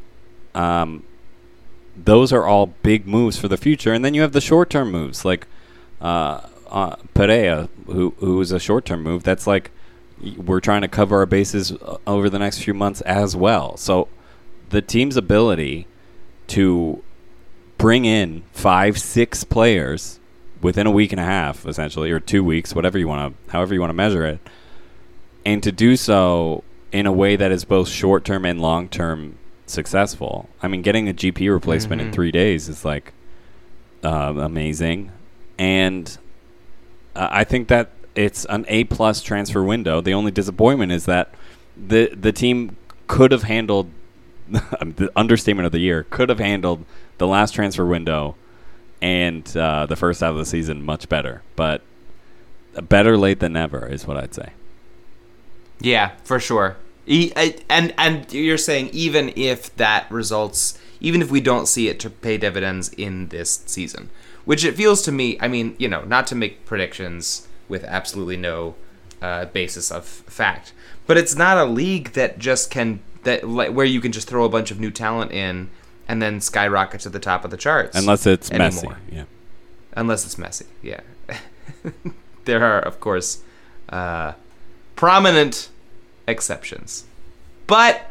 [SPEAKER 6] those are all big moves for the future. And then you have the short-term moves, like Perea, who is a short-term move. That's like we're trying to cover our bases over the next few months as well. So the team's ability to bring in 5-6 players within a week and a half, essentially, or 2 weeks, however you want to measure it, and to do so in a way that is both short-term and long-term successful. I mean, getting a GP replacement in 3 days is like amazing, and I think that it's an A+ transfer window. The only disappointment is that the team could have handled the understatement of the year, could have handled the last transfer window and the first half of the season much better. But better late than never is what I'd say.
[SPEAKER 5] Yeah, for sure. And you're saying even if that results, even if we don't see it to pay dividends in this season, which it feels to me, I mean, you know, not to make predictions with absolutely no basis of fact, but it's not a league that just where you can just throw a bunch of new talent in and then skyrocket to the top of the charts.
[SPEAKER 6] Unless it's
[SPEAKER 5] anymore.
[SPEAKER 6] messy. Yeah.
[SPEAKER 5] Unless it's messy, yeah. There are, of course, prominent exceptions. But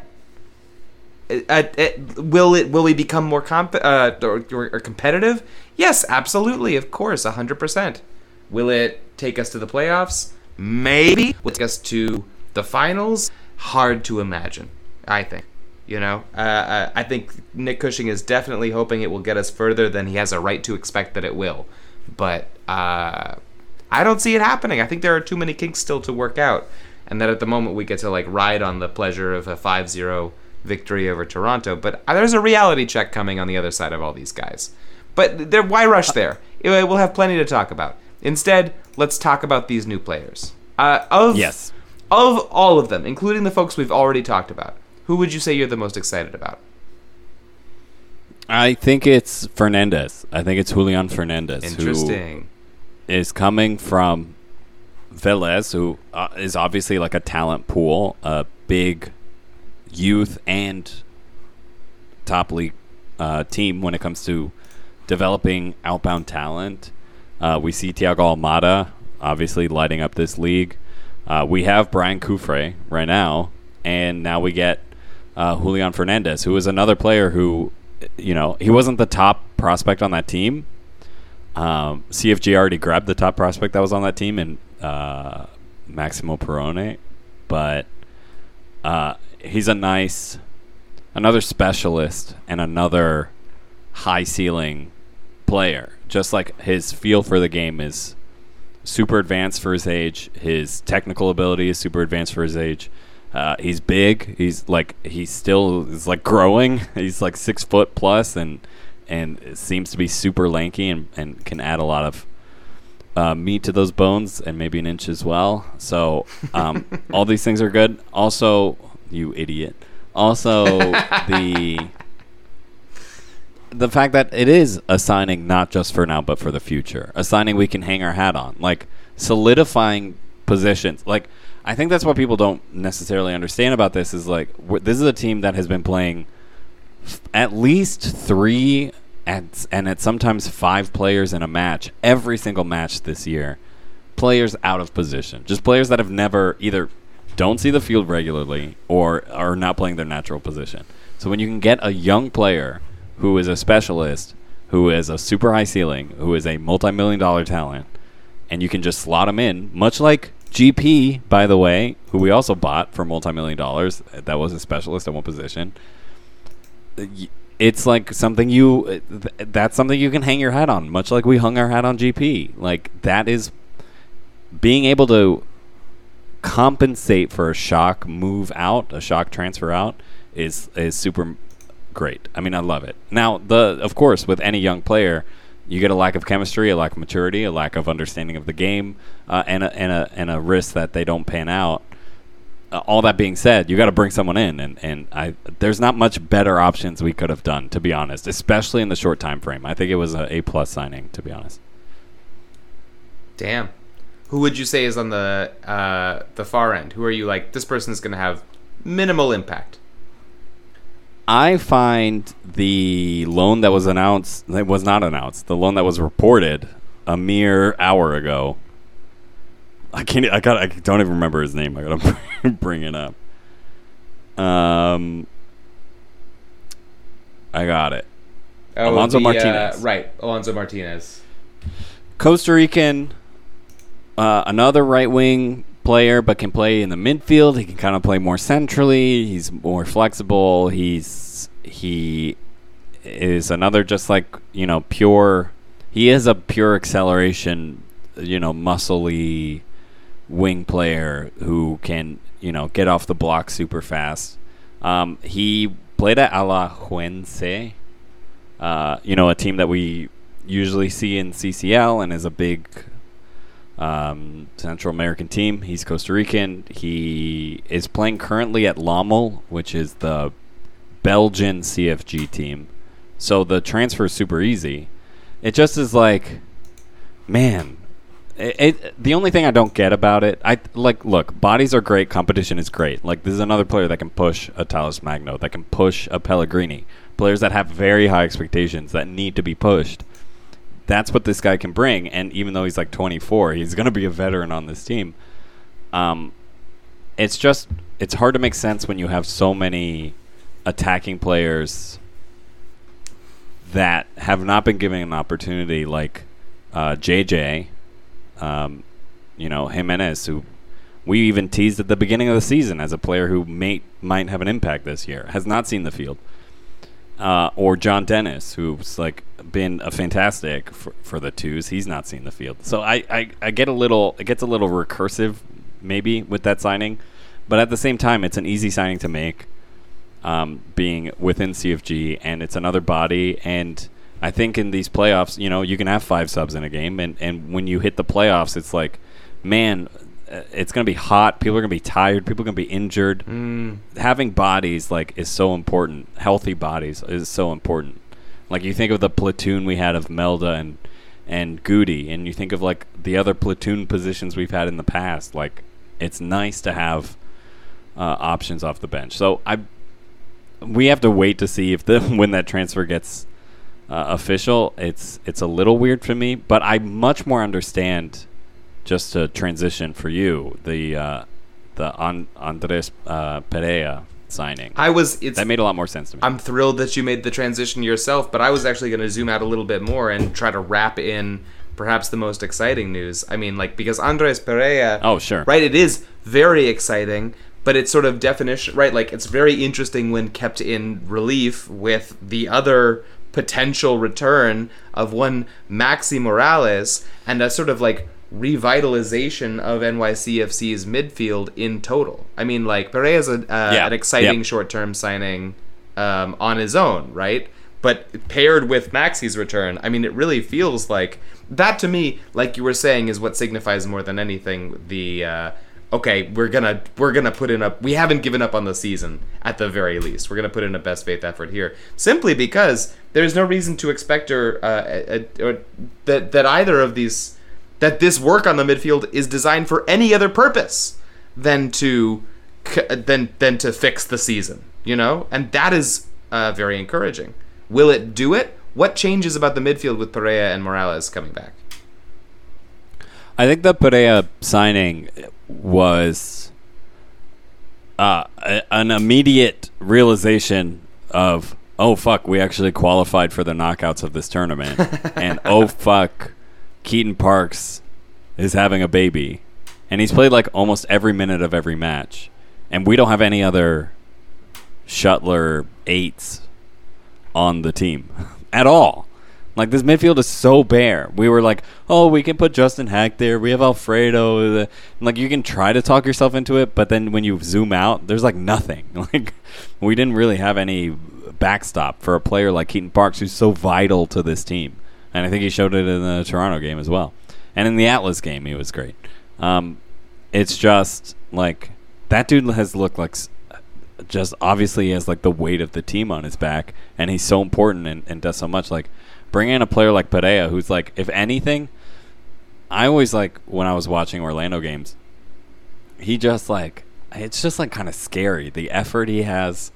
[SPEAKER 5] will we become more or competitive? Yes, absolutely, of course, 100%. Will it take us to the playoffs? Maybe. Will it take us to the finals? Hard to imagine, I think. You know, I think Nick Cushing is definitely hoping it will get us further than he has a right to expect that it will. But I don't see it happening. I think there are too many kinks still to work out. And that at the moment we get to like ride on the pleasure of a 5-0 victory over Toronto. But there's a reality check coming on the other side of all these guys. But why rush there? We'll have plenty to talk about. Instead, let's talk about these new players.
[SPEAKER 6] Yes.
[SPEAKER 5] Of all of them, including the folks we've already talked about, who would you say you're the most excited about?
[SPEAKER 6] I think it's Fernandez. I think it's Julian Fernandez.
[SPEAKER 5] Interesting.
[SPEAKER 6] Who is coming from Velez, who is obviously like a talent pool, a big youth and top league team when it comes to developing outbound talent. We see Thiago Almada obviously lighting up this league. We have Brian Cufré right now, and now we get Julian Fernandez, who is another player who, you know, he wasn't the top prospect on that team. CFG already grabbed the top prospect that was on that team in Maximo Perrone, but he's another specialist and another high ceiling player. Just like his feel for the game is super advanced for his age. His technical ability is super advanced for his age. He's big. He still is like growing. He's like 6 foot plus and seems to be super lanky and can add a lot of meat to those bones and maybe an inch as well. So all these things are good. Also, you idiot. Also, the fact that it is a signing not just for now but for the future. A signing we can hang our hat on. Like solidifying positions. Like I think that's what people don't necessarily understand about this is like this is a team that has been playing at least 3 and at sometimes 5 players in a match every single match this year. Players out of position. Just players that have never either don't see the field regularly or are not playing their natural position. So when you can get a young player who is a specialist, who is a super high ceiling, who is a multi-million-dollar talent, and you can just slot him in, much like GP, by the way, who we also bought for multi-million dollars, that was a specialist at one position. It's like something that's something you can hang your hat on, much like we hung our hat on GP. Like that is being able to compensate for a shock move out, a shock transfer out is super great. I mean, I love it. Now, of course, with any young player, you get a lack of chemistry, a lack of maturity, a lack of understanding of the game, and a risk that they don't pan out. All that being said, you got to bring someone in, and there's not much better options we could have done, to be honest, especially in the short time frame. I think it was an A+ signing, to be honest.
[SPEAKER 5] Damn. Who would you say is on the far end? Who are you like, this person's going to have minimal impact?
[SPEAKER 6] I find the loan that was announced, it was not announced, the loan that was reported a mere hour ago. I don't even remember his name. I gotta bring it up. I got it. Alonso Martinez.
[SPEAKER 5] Right, Alonso Martinez.
[SPEAKER 6] Costa Rican, another right wing player, but can play in the midfield. He can kind of play more centrally. He's more flexible. He is another just like, pure. He is a pure acceleration, muscly wing player who can, get off the block super fast. He played at Alajuelense, a team that we usually see in CCL and is a big Central American team. He's Costa Rican. He is playing currently at Lommel, which is the Belgian CFG team. So the transfer is super easy. It just is like, man, the only thing I don't get about it, look, bodies are great, competition is great. Like, this is another player that can push a Talles Magno, that can push a Pellegrini. Players that have very high expectations, that need to be pushed. That's what this guy can bring, and even though he's like 24, he's going to be a veteran on this team. It's hard to make sense when you have so many attacking players that have not been given an opportunity, like JJ, Jimenez, who we even teased at the beginning of the season as a player who might have an impact this year, has not seen the field. Or John Dennis, who's like been a fantastic for the twos. He's not seen the field. So I get it gets a little recursive maybe with that signing, but at the same time, it's an easy signing to make, being within CFG, and it's another body. And I think in these playoffs, you can have 5 subs in a game, and when you hit the playoffs, it's like, man, it's going to be hot. People are going to be tired. People are going to be injured. Having bodies is so important. Healthy bodies is so important. Like, you think of the platoon we had of Melda and Goody, and you think of the other platoon positions we've had in the past. Like, it's nice to have options off the bench. So we have to wait to see if when that transfer gets official. It's a little weird for me, but I much more understand. Just to transition for you, the Andres Perea signing. That made a lot more sense to me.
[SPEAKER 5] I'm thrilled that you made the transition yourself, but I was actually going to zoom out a little bit more and try to wrap in perhaps the most exciting news. I mean, because Andres Perea.
[SPEAKER 6] Oh, sure.
[SPEAKER 5] Right, it is very exciting, but it's sort of definition, right? It's very interesting when kept in relief with the other potential return of one Maxi Morales and a sort of revitalization of NYCFC's midfield in total. I mean, like, Pereira's an exciting short-term signing on his own, right? But paired with Maxi's return, I mean, it really feels like that to me, like you were saying, is what signifies more than anything the okay, we're gonna put in we haven't given up on the season at the very least. We're gonna put in a best faith effort here, simply because there's no reason to expect or that either of these, that this work on the midfield is designed for any other purpose than to fix the season, you know, and that is very encouraging. Will it do it? What changes about the midfield with Pereira and Morales coming back?
[SPEAKER 6] I think the Pereira signing was an immediate realization of, oh, fuck, we actually qualified for the knockouts of this tournament. And, oh, fuck, Keaton Parks is having a baby. And he's played, like, almost every minute of every match. And we don't have any other Shuttler 8s on the team at all. Like, this midfield is so bare. We were like, oh, we can put Justin Hack there. We have Alfredo. Like, you can try to talk yourself into it, but then when you zoom out, there's, like, nothing. Like, we didn't really have any backstop for a player like Keaton Parks, who's so vital to this team. And I think he showed it in the Toronto game as well. And in the Atlas game, he was great. It's just, like, that dude has looked like... just obviously he has, like, the weight of the team on his back, and he's so important and does so much. Like, bring in a player like Pereira, who's, like, if anything, I always, like, when I was watching Orlando games, he just, like, it's just, like, kind of scary. The effort he has,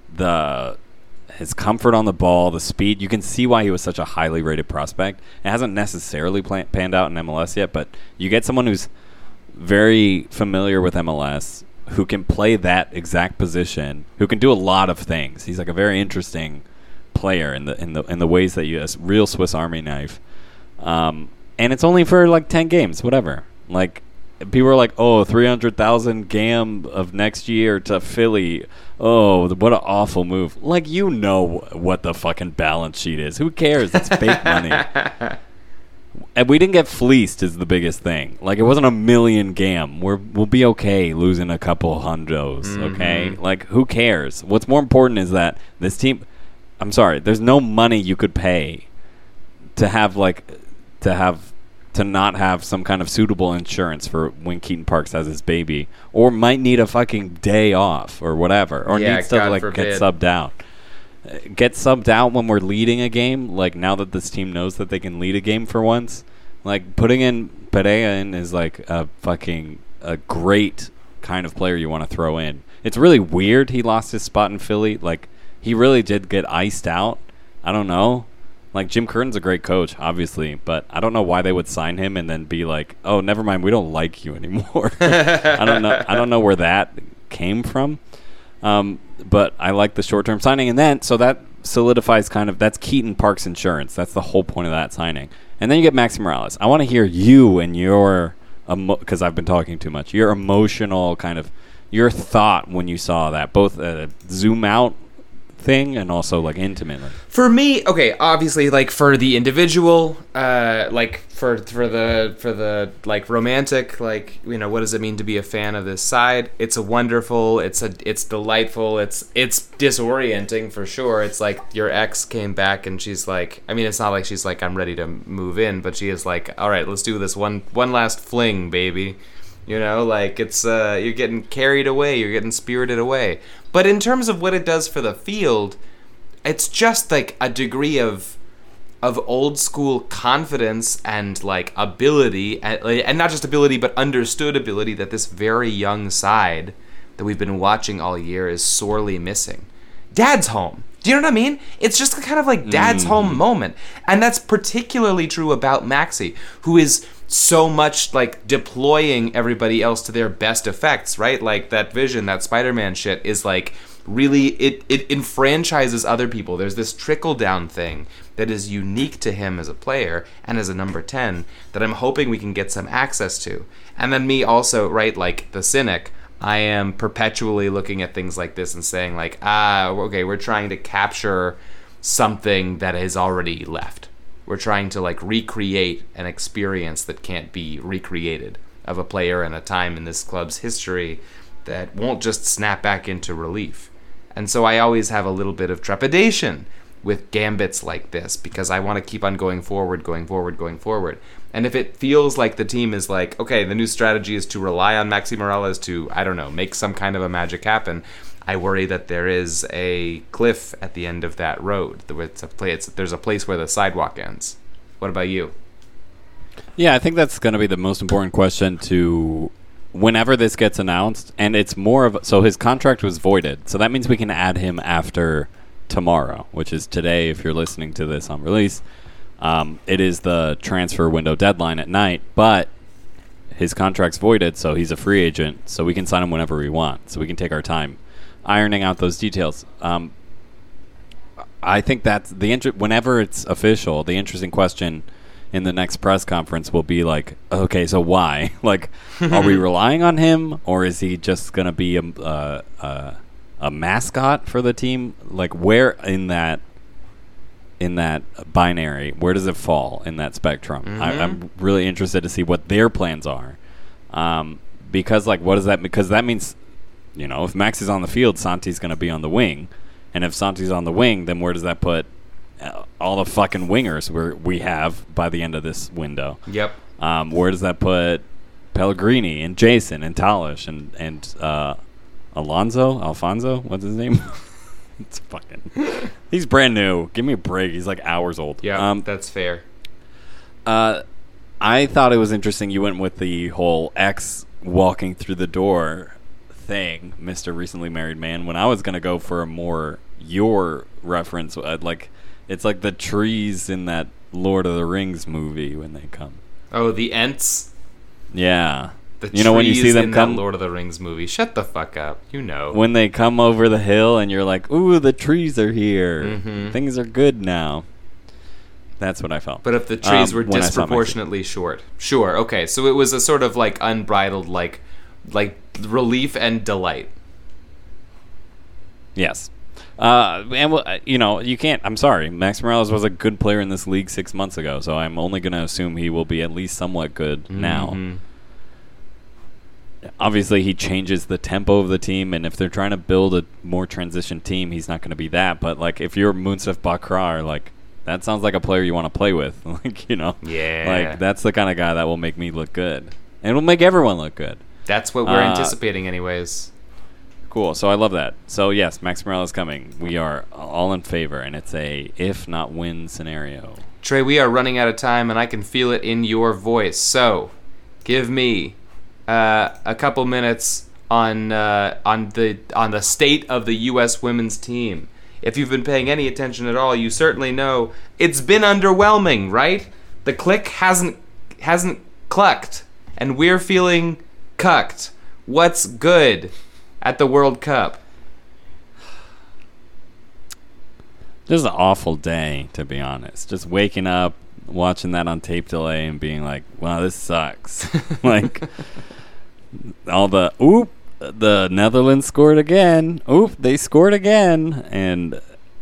[SPEAKER 6] his comfort on the ball, the speed. You can see why he was such a highly rated prospect. It hasn't necessarily panned out in MLS yet, but you get someone who's very familiar with MLS, who can play that exact position, who can do a lot of things. He's like a very interesting player in the ways that you, a real Swiss Army knife. And it's only for like 10 games, whatever. Like, people are like, oh, 300,000 GAM of next year to Philly. Oh, what an awful move. Like, you know what the fucking balance sheet is. Who cares? It's fake money. And we didn't get fleeced is the biggest thing. Like, it wasn't a million GAM. We'll be okay losing a couple hundos, okay? Like, who cares? What's more important is that this team... I'm sorry, there's no money you could pay to have, like... to not have some kind of suitable insurance for when Keaton Parks has his baby, or might need a fucking day off or whatever, or needs to, like, get subbed out. Get subbed out when we're leading a game, like, now that this team knows that they can lead a game for once. Like, putting in Pereira in is like a great kind of player you want to throw in. It's really weird he lost his spot in Philly. Like, he really did get iced out. I don't know. Like, Jim Curtin's a great coach, obviously, but I don't know why they would sign him and then be like, oh, never mind, we don't like you anymore. I don't know where that came from. But I like the short-term signing. And then, so that solidifies that's Keaton Parks insurance. That's the whole point of that signing. And then you get Maxi Morales. I want to hear you and your, because I've been talking too much, your emotional kind of, your thought when you saw that, both zoom out thing and also, like, intimately.
[SPEAKER 5] For me, okay, obviously, like, for the individual, like, for the like, romantic, like, you know, what does it mean to be a fan of this side? It's a wonderful, it's delightful, it's disorienting for sure. It's like your ex came back and she's like, I mean, it's not like she's like, I'm ready to move in, but she is like, all right, let's do this one last fling, baby. You know, like, it's you're getting carried away, you're getting spirited away. But in terms of what it does for the field, it's just like a degree of old school confidence and, like, ability, and not just ability but understood ability that this very young side that we've been watching all year is sorely missing. Dad's home. Do you know what I mean? It's just kind of like dad's home moment. And that's particularly true about Maxi, who is so much, like, deploying everybody else to their best effects, right? Like, that Vision, that Spider-Man shit is, like, really, it enfranchises other people. There's this trickle-down thing that is unique to him as a player and as a number 10 that I'm hoping we can get some access to. And then me also, right, like the cynic, I am perpetually looking at things like this and saying, like, okay, we're trying to capture something that has already left. we're trying to like recreate an experience that can't be recreated of a player and a time in this club's history that won't just snap back into relief. And so I always have a little bit of trepidation with gambits like this because I want to keep on going forward. And if it feels like the team is like, okay, the new strategy is to rely on Maxi Moralez to, I don't know, make some kind of a magic happen, I worry that there is a cliff at the end of that road. There's a place where the sidewalk ends. What about you?
[SPEAKER 6] Yeah, I think that's going to be the most important question to whenever this gets announced. And it's more of, so his contract was voided. So that means we can add him after tomorrow, which is today if you're listening to this on release. It is the transfer window deadline at night, but his contract's voided, so he's a free agent, so we can sign him whenever we want. So we can take our time ironing out those details. I think that's whenever it's official, the interesting question in the next press conference will be like, okay, so why? Like, are we relying on him, or is he just going to be a mascot for the team? Like, where in that binary, where does it fall in that spectrum?
[SPEAKER 5] Mm-hmm.
[SPEAKER 6] I'm really interested to see what their plans are. Because, like, what does that mean? Because that means, you know, if Max is on the field, Santi's going to be on the wing. And if Santi's on the wing, then where does that put all the fucking wingers we have by the end of this window?
[SPEAKER 5] Yep.
[SPEAKER 6] Where does that put Pellegrini and Jason and Talish and Alfonso? What's his name? It's fucking. He's brand new. Give me a break. He's like hours old.
[SPEAKER 5] Yeah, that's fair.
[SPEAKER 6] I thought it was interesting you went with the whole X walking through the door thing, Mr. Recently Married Man, when I was going to go for a more your reference. It's like the trees in that Lord of the Rings movie when they come.
[SPEAKER 5] Oh, the Ents?
[SPEAKER 6] Yeah.
[SPEAKER 5] The
[SPEAKER 6] you know when you see them
[SPEAKER 5] in
[SPEAKER 6] come,
[SPEAKER 5] that Lord of the Rings movie. Shut the fuck up. You know.
[SPEAKER 6] When they come over the hill and you're like, ooh, the trees are here.
[SPEAKER 5] Mm-hmm.
[SPEAKER 6] Things are good now. That's what I felt.
[SPEAKER 5] But if the trees were disproportionately short. Sure, okay. So it was a sort of like unbridled like relief and delight.
[SPEAKER 6] Yes. And you know, you can't. I'm sorry. Max Moralez was a good player in this league 6 months ago, so I'm only going to assume he will be at least somewhat good now. Obviously, he changes the tempo of the team, and if they're trying to build a more transition team, he's not going to be that. But like, if you're Munsef Bakrar, like that sounds like a player you want to play with. Like, you know,
[SPEAKER 5] yeah,
[SPEAKER 6] like that's the kind of guy that will make me look good, and it'll make everyone look good.
[SPEAKER 5] That's what we're anticipating, anyways.
[SPEAKER 6] Cool. So I love that. So yes, Max Moralez coming. We are all in favor, and it's a if not win scenario.
[SPEAKER 5] Trey, we are running out of time, and I can feel it in your voice. So, give me a couple minutes on the state of the U.S. women's team. If you've been paying any attention at all, you certainly know it's been underwhelming, right? The click hasn't clucked, and we're feeling cucked. What's good at the World Cup?
[SPEAKER 6] Just an awful day, to be honest. Just waking up, watching that on tape delay, and being like, wow, this sucks. Like, all the Netherlands scored again. They scored again. And,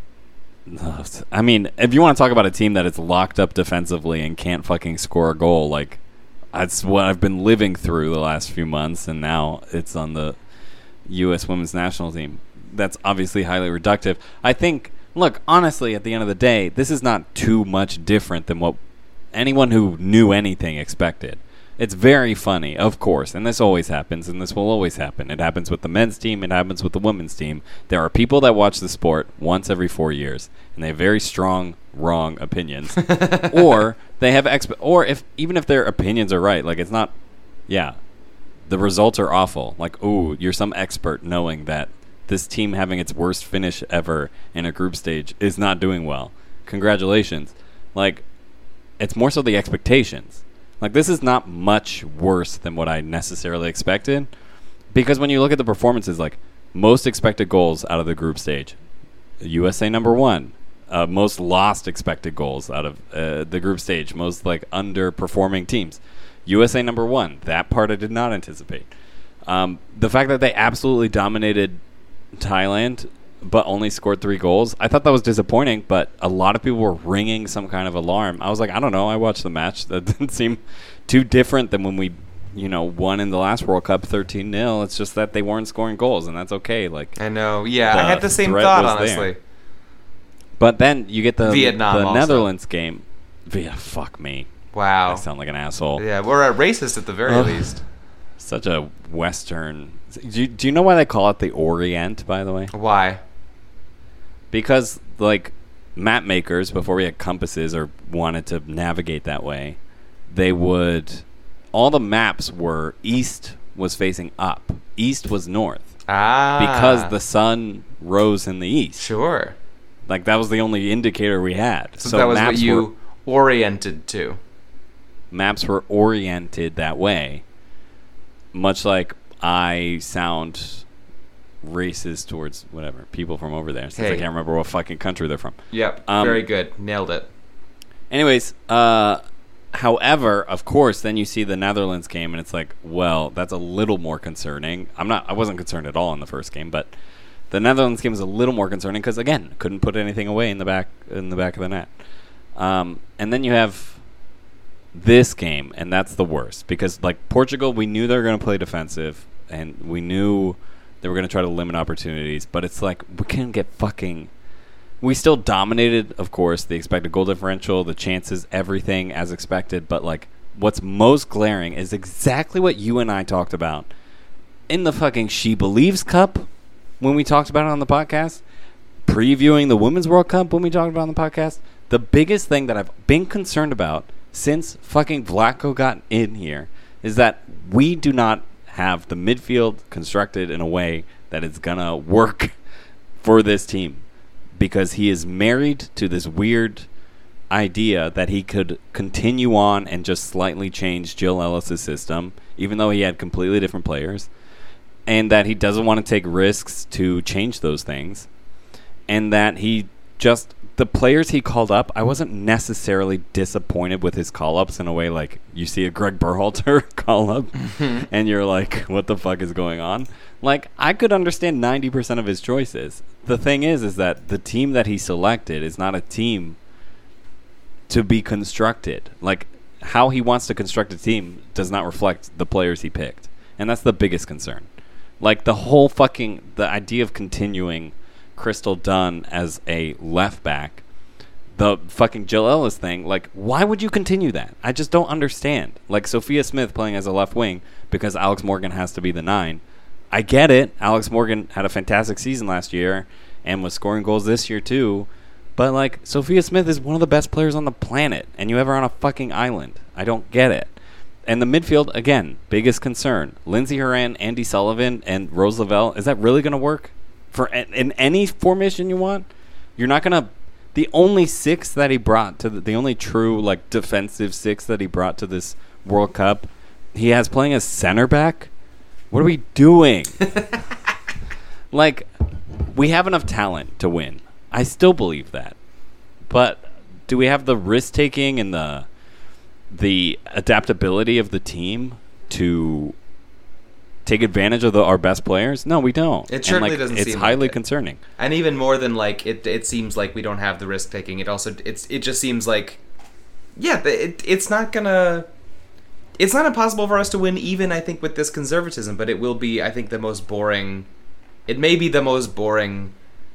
[SPEAKER 6] I mean, if you want to talk about a team that is locked up defensively and can't fucking score a goal, like, that's what I've been living through the last few months, and now it's on the U.S. women's national team. That's obviously highly reductive. I think, look, honestly, at the end of the day, this is not too much different than what anyone who knew anything expected. It's very funny, of course, and this always happens, and this will always happen. It happens with the men's team. It happens with the women's team. There are people that watch the sport once every 4 years, and they have very strong, wrong opinions. Or they have even if their opinions are right, like it's not, yeah, the results are awful. Like, ooh, you're some expert knowing that this team having its worst finish ever in a group stage is not doing well. Congratulations. Like, it's more so the expectations. Like, this is not much worse than what I necessarily expected. Because when you look at the performances, like, most expected goals out of the group stage, USA number 1. Most lost expected goals out of the group stage. Most, like, underperforming teams. USA number 1. That part I did not anticipate. The fact that they absolutely dominated Thailand, but only scored 3 goals. I thought that was disappointing, but a lot of people were ringing some kind of alarm. I was like, I don't know. I watched the match. That didn't seem too different than when we, won in the last World Cup 13-0. It's just that they weren't scoring goals, and that's okay. Like,
[SPEAKER 5] I know. Yeah, I had the same thought, honestly.
[SPEAKER 6] There. But then you get the
[SPEAKER 5] Vietnam
[SPEAKER 6] Netherlands game. Fuck me.
[SPEAKER 5] Wow.
[SPEAKER 6] I sound like an asshole.
[SPEAKER 5] Yeah, we're a racist at the very least.
[SPEAKER 6] Such a Western. Do you know why they call it the Orient, by the way?
[SPEAKER 5] Why?
[SPEAKER 6] Because, like, map makers, before we had compasses or wanted to navigate that way, all the maps were east was facing up. East was north. Because the sun rose in the east.
[SPEAKER 5] Sure.
[SPEAKER 6] Like, that was the only indicator we had.
[SPEAKER 5] So that was what you oriented to.
[SPEAKER 6] Maps were oriented that way. Much like I sound racist towards whatever people from over there, since I can't remember what fucking country they're from.
[SPEAKER 5] Yep, very good, nailed it.
[SPEAKER 6] Anyways, however, of course, then you see the Netherlands game, and it's like, well, that's a little more concerning. I wasn't concerned at all in the first game, but the Netherlands game is a little more concerning because, again, couldn't put anything away in the back of the net. And then you have this game, and that's the worst because, like, Portugal, we knew they were going to play defensive, and we knew they were going to try to limit opportunities, but it's like we couldn't get fucking. We still dominated, of course, the expected goal differential, the chances, everything as expected, but, like, what's most glaring is exactly what you and I talked about in the fucking She Believes Cup when we talked about it on the podcast, previewing the Women's World Cup when we talked about it on the podcast. The biggest thing that I've been concerned about since fucking Vlatko got in here is that we do not have the midfield constructed in a way that it's gonna work for this team, because he is married to this weird idea that he could continue on and just slightly change Jill Ellis' system, even though he had completely different players, and that he doesn't want to take risks to change those things, and that he just... The players he called up, I wasn't necessarily disappointed with his call-ups in a way like you see a Greg Berhalter call-up and you're like, what the fuck is going on? Like, I could understand 90% of his choices. The thing is that the team that he selected is not a team to be constructed. Like, how he wants to construct a team does not reflect the players he picked. And that's the biggest concern. Like, the idea of continuing Crystal Dunn as a left back, the fucking Jill Ellis thing, like, why would you continue that? I just don't understand. Like, Sophia Smith playing as a left wing because Alex Morgan has to be the 9. I get it. Alex Morgan had a fantastic season last year and was scoring goals this year too, but, like, Sophia Smith is one of the best players on the planet, and you have her on a fucking island. I don't get it. And the midfield, again, biggest concern. Lindsey Horan, Andy Sullivan, and Rose Lavelle, is that really going to work? In any formation you want, you're not gonna. The only 6 that he brought to the only true, like, defensive 6 that he brought to this World Cup, he has playing as center back. What are we doing? Like, we have enough talent to win. I still believe that, but do we have the risk taking and the adaptability of the team to take advantage of our best players? No, we don't.
[SPEAKER 5] It certainly doesn't seem
[SPEAKER 6] it's highly
[SPEAKER 5] like it.
[SPEAKER 6] Concerning.
[SPEAKER 5] And even more than, like, it seems like we don't have the risk taking. It just seems like, yeah, it's not impossible for us to win, even, I think, with this conservatism, but it will be, I think, the most boring. It may be the most boring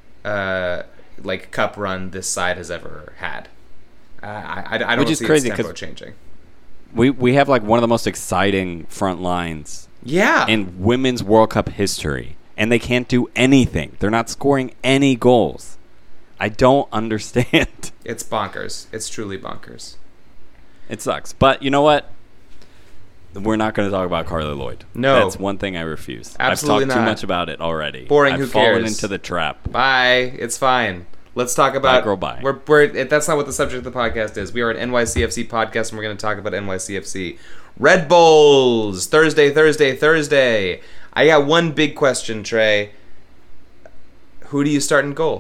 [SPEAKER 5] like, cup run this side has ever had. I don't
[SPEAKER 6] Which is
[SPEAKER 5] see
[SPEAKER 6] crazy
[SPEAKER 5] its tempo changing.
[SPEAKER 6] We have, like, one of the most exciting front lines in Women's World Cup history, and they can't do anything. They're not scoring any goals. I don't understand.
[SPEAKER 5] It's bonkers. It's truly bonkers.
[SPEAKER 6] It sucks. But you know what? We're not going to talk about Carly Lloyd.
[SPEAKER 5] No.
[SPEAKER 6] That's one thing I refuse.
[SPEAKER 5] Absolutely
[SPEAKER 6] I've talked
[SPEAKER 5] not.
[SPEAKER 6] too much about it already.
[SPEAKER 5] Boring,
[SPEAKER 6] I've
[SPEAKER 5] who
[SPEAKER 6] fallen
[SPEAKER 5] cares?
[SPEAKER 6] into the trap.
[SPEAKER 5] Bye. It's fine. Let's talk about...
[SPEAKER 6] Bye, girl, bye.
[SPEAKER 5] That's not what the subject of the podcast is. We are an NYCFC podcast, and we're going to talk about NYCFC. Red Bulls! Thursday. I got one big question, Trey. Who do you start in goal?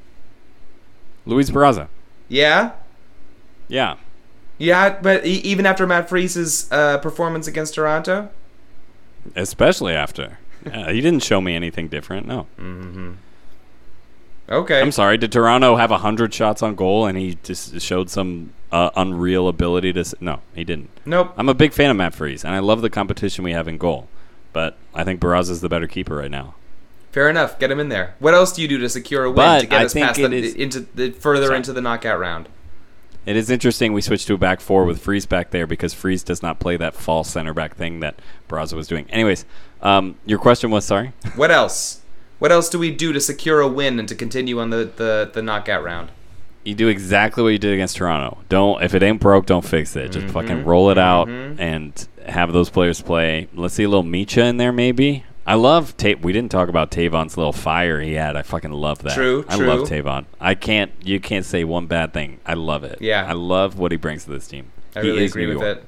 [SPEAKER 6] Luis Barraza.
[SPEAKER 5] Yeah?
[SPEAKER 6] Yeah.
[SPEAKER 5] Yeah, but even after Matt Freese's performance against Toronto?
[SPEAKER 6] Especially after. He didn't show me anything different, no.
[SPEAKER 5] Mm-hmm. Okay.
[SPEAKER 6] I'm sorry. Did Toronto have 100 shots on goal and he just showed some unreal ability to? No, he didn't.
[SPEAKER 5] Nope.
[SPEAKER 6] I'm a big fan of Matt Freese, and I love the competition we have in goal. But I think Barraza is the better keeper right now.
[SPEAKER 5] Fair enough. Get him in there. What else do you do to secure a win
[SPEAKER 6] But
[SPEAKER 5] to get
[SPEAKER 6] I
[SPEAKER 5] us
[SPEAKER 6] think
[SPEAKER 5] past
[SPEAKER 6] it is-
[SPEAKER 5] into the knockout round?
[SPEAKER 6] It is interesting we switched to a back four with Freese back there because Freese does not play that false center back thing that Barraza was doing. Anyways, your question was, sorry?
[SPEAKER 5] What else? What else do we do to secure a win and to continue on the knockout round?
[SPEAKER 6] You do exactly what you did against Toronto. If it ain't broke, don't fix it. Just fucking roll it out and have those players play. Let's see a little Micha in there, maybe. I love we didn't talk about Tavon's little fire he had. I fucking love that.
[SPEAKER 5] True.
[SPEAKER 6] I love Tavon. You can't say one bad thing. I love it.
[SPEAKER 5] Yeah.
[SPEAKER 6] I love what he brings to this team.
[SPEAKER 5] I really agree with it.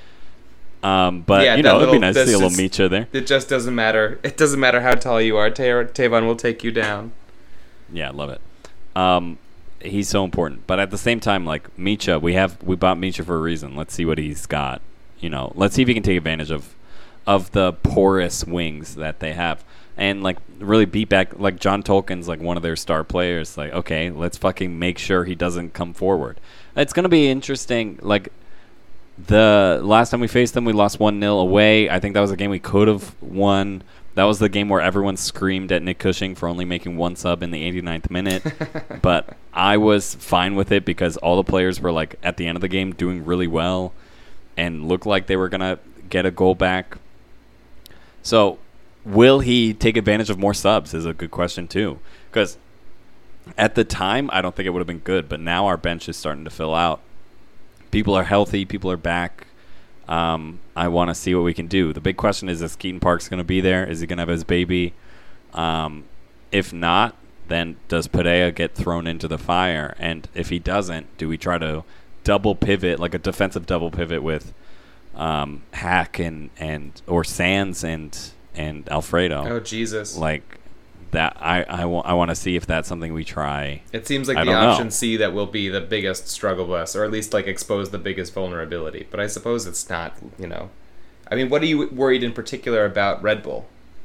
[SPEAKER 6] But
[SPEAKER 5] Yeah,
[SPEAKER 6] it'd be nice to see a little Micha there.
[SPEAKER 5] It just doesn't matter. It doesn't matter how tall you are. Tavon will take you down.
[SPEAKER 6] Yeah, I love it. He's so important. But at the same time, like Micha, we bought Micha for a reason. Let's see what he's got. Let's see if he can take advantage of the porous wings that they have. And like really beat back, like John Tolkien's like one of their star players. Like, okay, let's fucking make sure he doesn't come forward. It's gonna be interesting. Like the last time we faced them, we lost 1-0 away. I think that was a game we could have won. That was the game where everyone screamed at Nick Cushing for only making one sub in the 89th minute. But I was fine with it because all the players were like at the end of the game doing really well and looked like they were gonna get a goal back. So will he take advantage of more subs is a good question too. Because at the time, I don't think it would have been good. But now our bench is starting to fill out. People are healthy. People are back. I want to see what we can do. The big question is Keaton Parks going to be there? Is he going to have his baby? If not, then does Perea get thrown into the fire? And if he doesn't, do we try to double pivot, like a defensive double pivot with Hack or Sands and Alfredo?
[SPEAKER 5] Oh, Jesus.
[SPEAKER 6] Like that, I want to see if that's something we try.
[SPEAKER 5] It seems like the option C that will be the biggest struggle with us, or at least like expose the biggest vulnerability. But I suppose it's not, I mean, what are you worried in particular about Red Bull?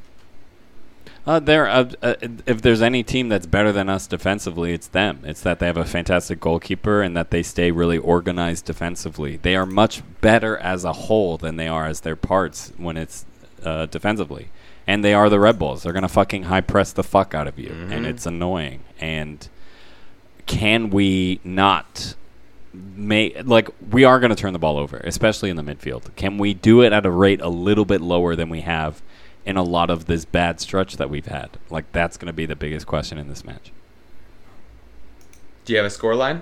[SPEAKER 6] If there's any team that's better than us defensively, it's them. It's that they have a fantastic goalkeeper and that they stay really organized defensively. They are much better as a whole than they are as their parts when it's defensively. And they are the Red Bulls. They're going to fucking high press the fuck out of you. And it's annoying. And can we not we are going to turn the ball over, especially in the midfield. Can we do it at a rate a little bit lower than we have in a lot of this bad stretch that we've had? Like, that's going to be the biggest question in this match.
[SPEAKER 5] Do you have a scoreline?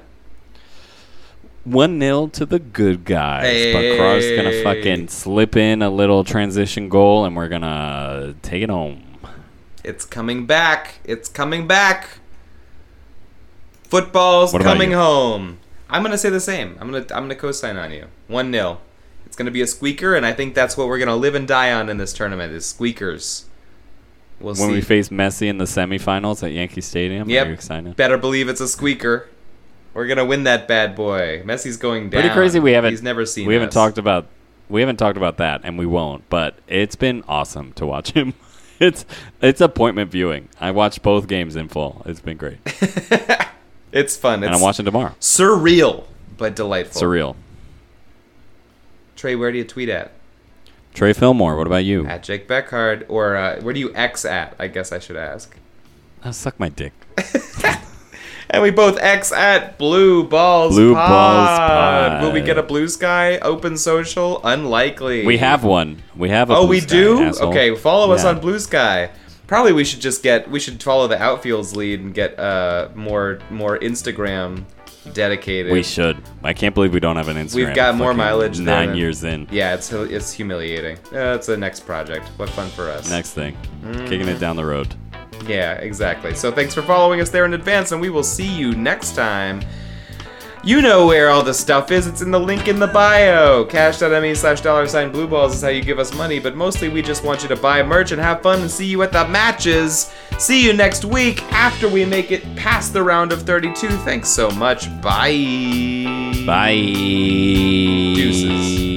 [SPEAKER 6] 1-0 to the good guys.
[SPEAKER 5] Hey.
[SPEAKER 6] But Carr's going to fucking slip in a little transition goal, and we're going to take it home.
[SPEAKER 5] It's coming back. It's coming back. Football's
[SPEAKER 6] What about
[SPEAKER 5] coming
[SPEAKER 6] you?
[SPEAKER 5] home. I'm going to say the same. I'm going to co-sign on you. 1-0. It's going to be a squeaker, and I think that's what we're going to live and die on in this tournament is squeakers. We'll
[SPEAKER 6] When
[SPEAKER 5] see.
[SPEAKER 6] we face Messi in the semifinals at Yankee Stadium, are you excited?
[SPEAKER 5] Yep. Better believe it's a squeaker. We're going to win that bad boy. Messi's going down.
[SPEAKER 6] Pretty crazy.
[SPEAKER 5] He's never seen
[SPEAKER 6] We haven't
[SPEAKER 5] us.
[SPEAKER 6] talked about that, and we won't. But it's been awesome to watch him. It's appointment viewing. I watched both games in full. It's been great,
[SPEAKER 5] It's fun. It's
[SPEAKER 6] and I'm watching tomorrow.
[SPEAKER 5] surreal, but delightful.
[SPEAKER 6] Surreal.
[SPEAKER 5] Trey, where do you tweet at?
[SPEAKER 6] Trey Fillmore. What about you?
[SPEAKER 5] At Jake Beckhard, or where do you X at? I guess I should ask.
[SPEAKER 6] Oh, suck my dick.
[SPEAKER 5] And we both X at Blue Balls
[SPEAKER 6] Blue
[SPEAKER 5] Pod.
[SPEAKER 6] Balls Pod.
[SPEAKER 5] Will we get a Blue Sky Open Social? Unlikely.
[SPEAKER 6] We have one. We have a
[SPEAKER 5] Oh,
[SPEAKER 6] Blue
[SPEAKER 5] we
[SPEAKER 6] Sky,
[SPEAKER 5] do?
[SPEAKER 6] asshole.
[SPEAKER 5] Okay, follow us
[SPEAKER 6] Yeah.
[SPEAKER 5] on Blue Sky. Probably we should follow the outfield's lead and get more Instagram dedicated.
[SPEAKER 6] We should. I can't believe we don't have an Instagram.
[SPEAKER 5] We've got more
[SPEAKER 6] Fucking
[SPEAKER 5] mileage there
[SPEAKER 6] 9
[SPEAKER 5] than-
[SPEAKER 6] years in.
[SPEAKER 5] Yeah, it's humiliating. It's the next project. What fun for us.
[SPEAKER 6] Next thing. Kicking it down the road.
[SPEAKER 5] Yeah, exactly. So thanks for following us there in advance, and we will see you next time. You know where all the stuff is. It's in the link in the bio. Cash.me/$Blueballs is how you give us money, but mostly we just want you to buy merch and have fun and see you at the matches. See you next week after we make it past the round of 32. Thanks so much. Bye.
[SPEAKER 6] Bye.
[SPEAKER 5] Deuces.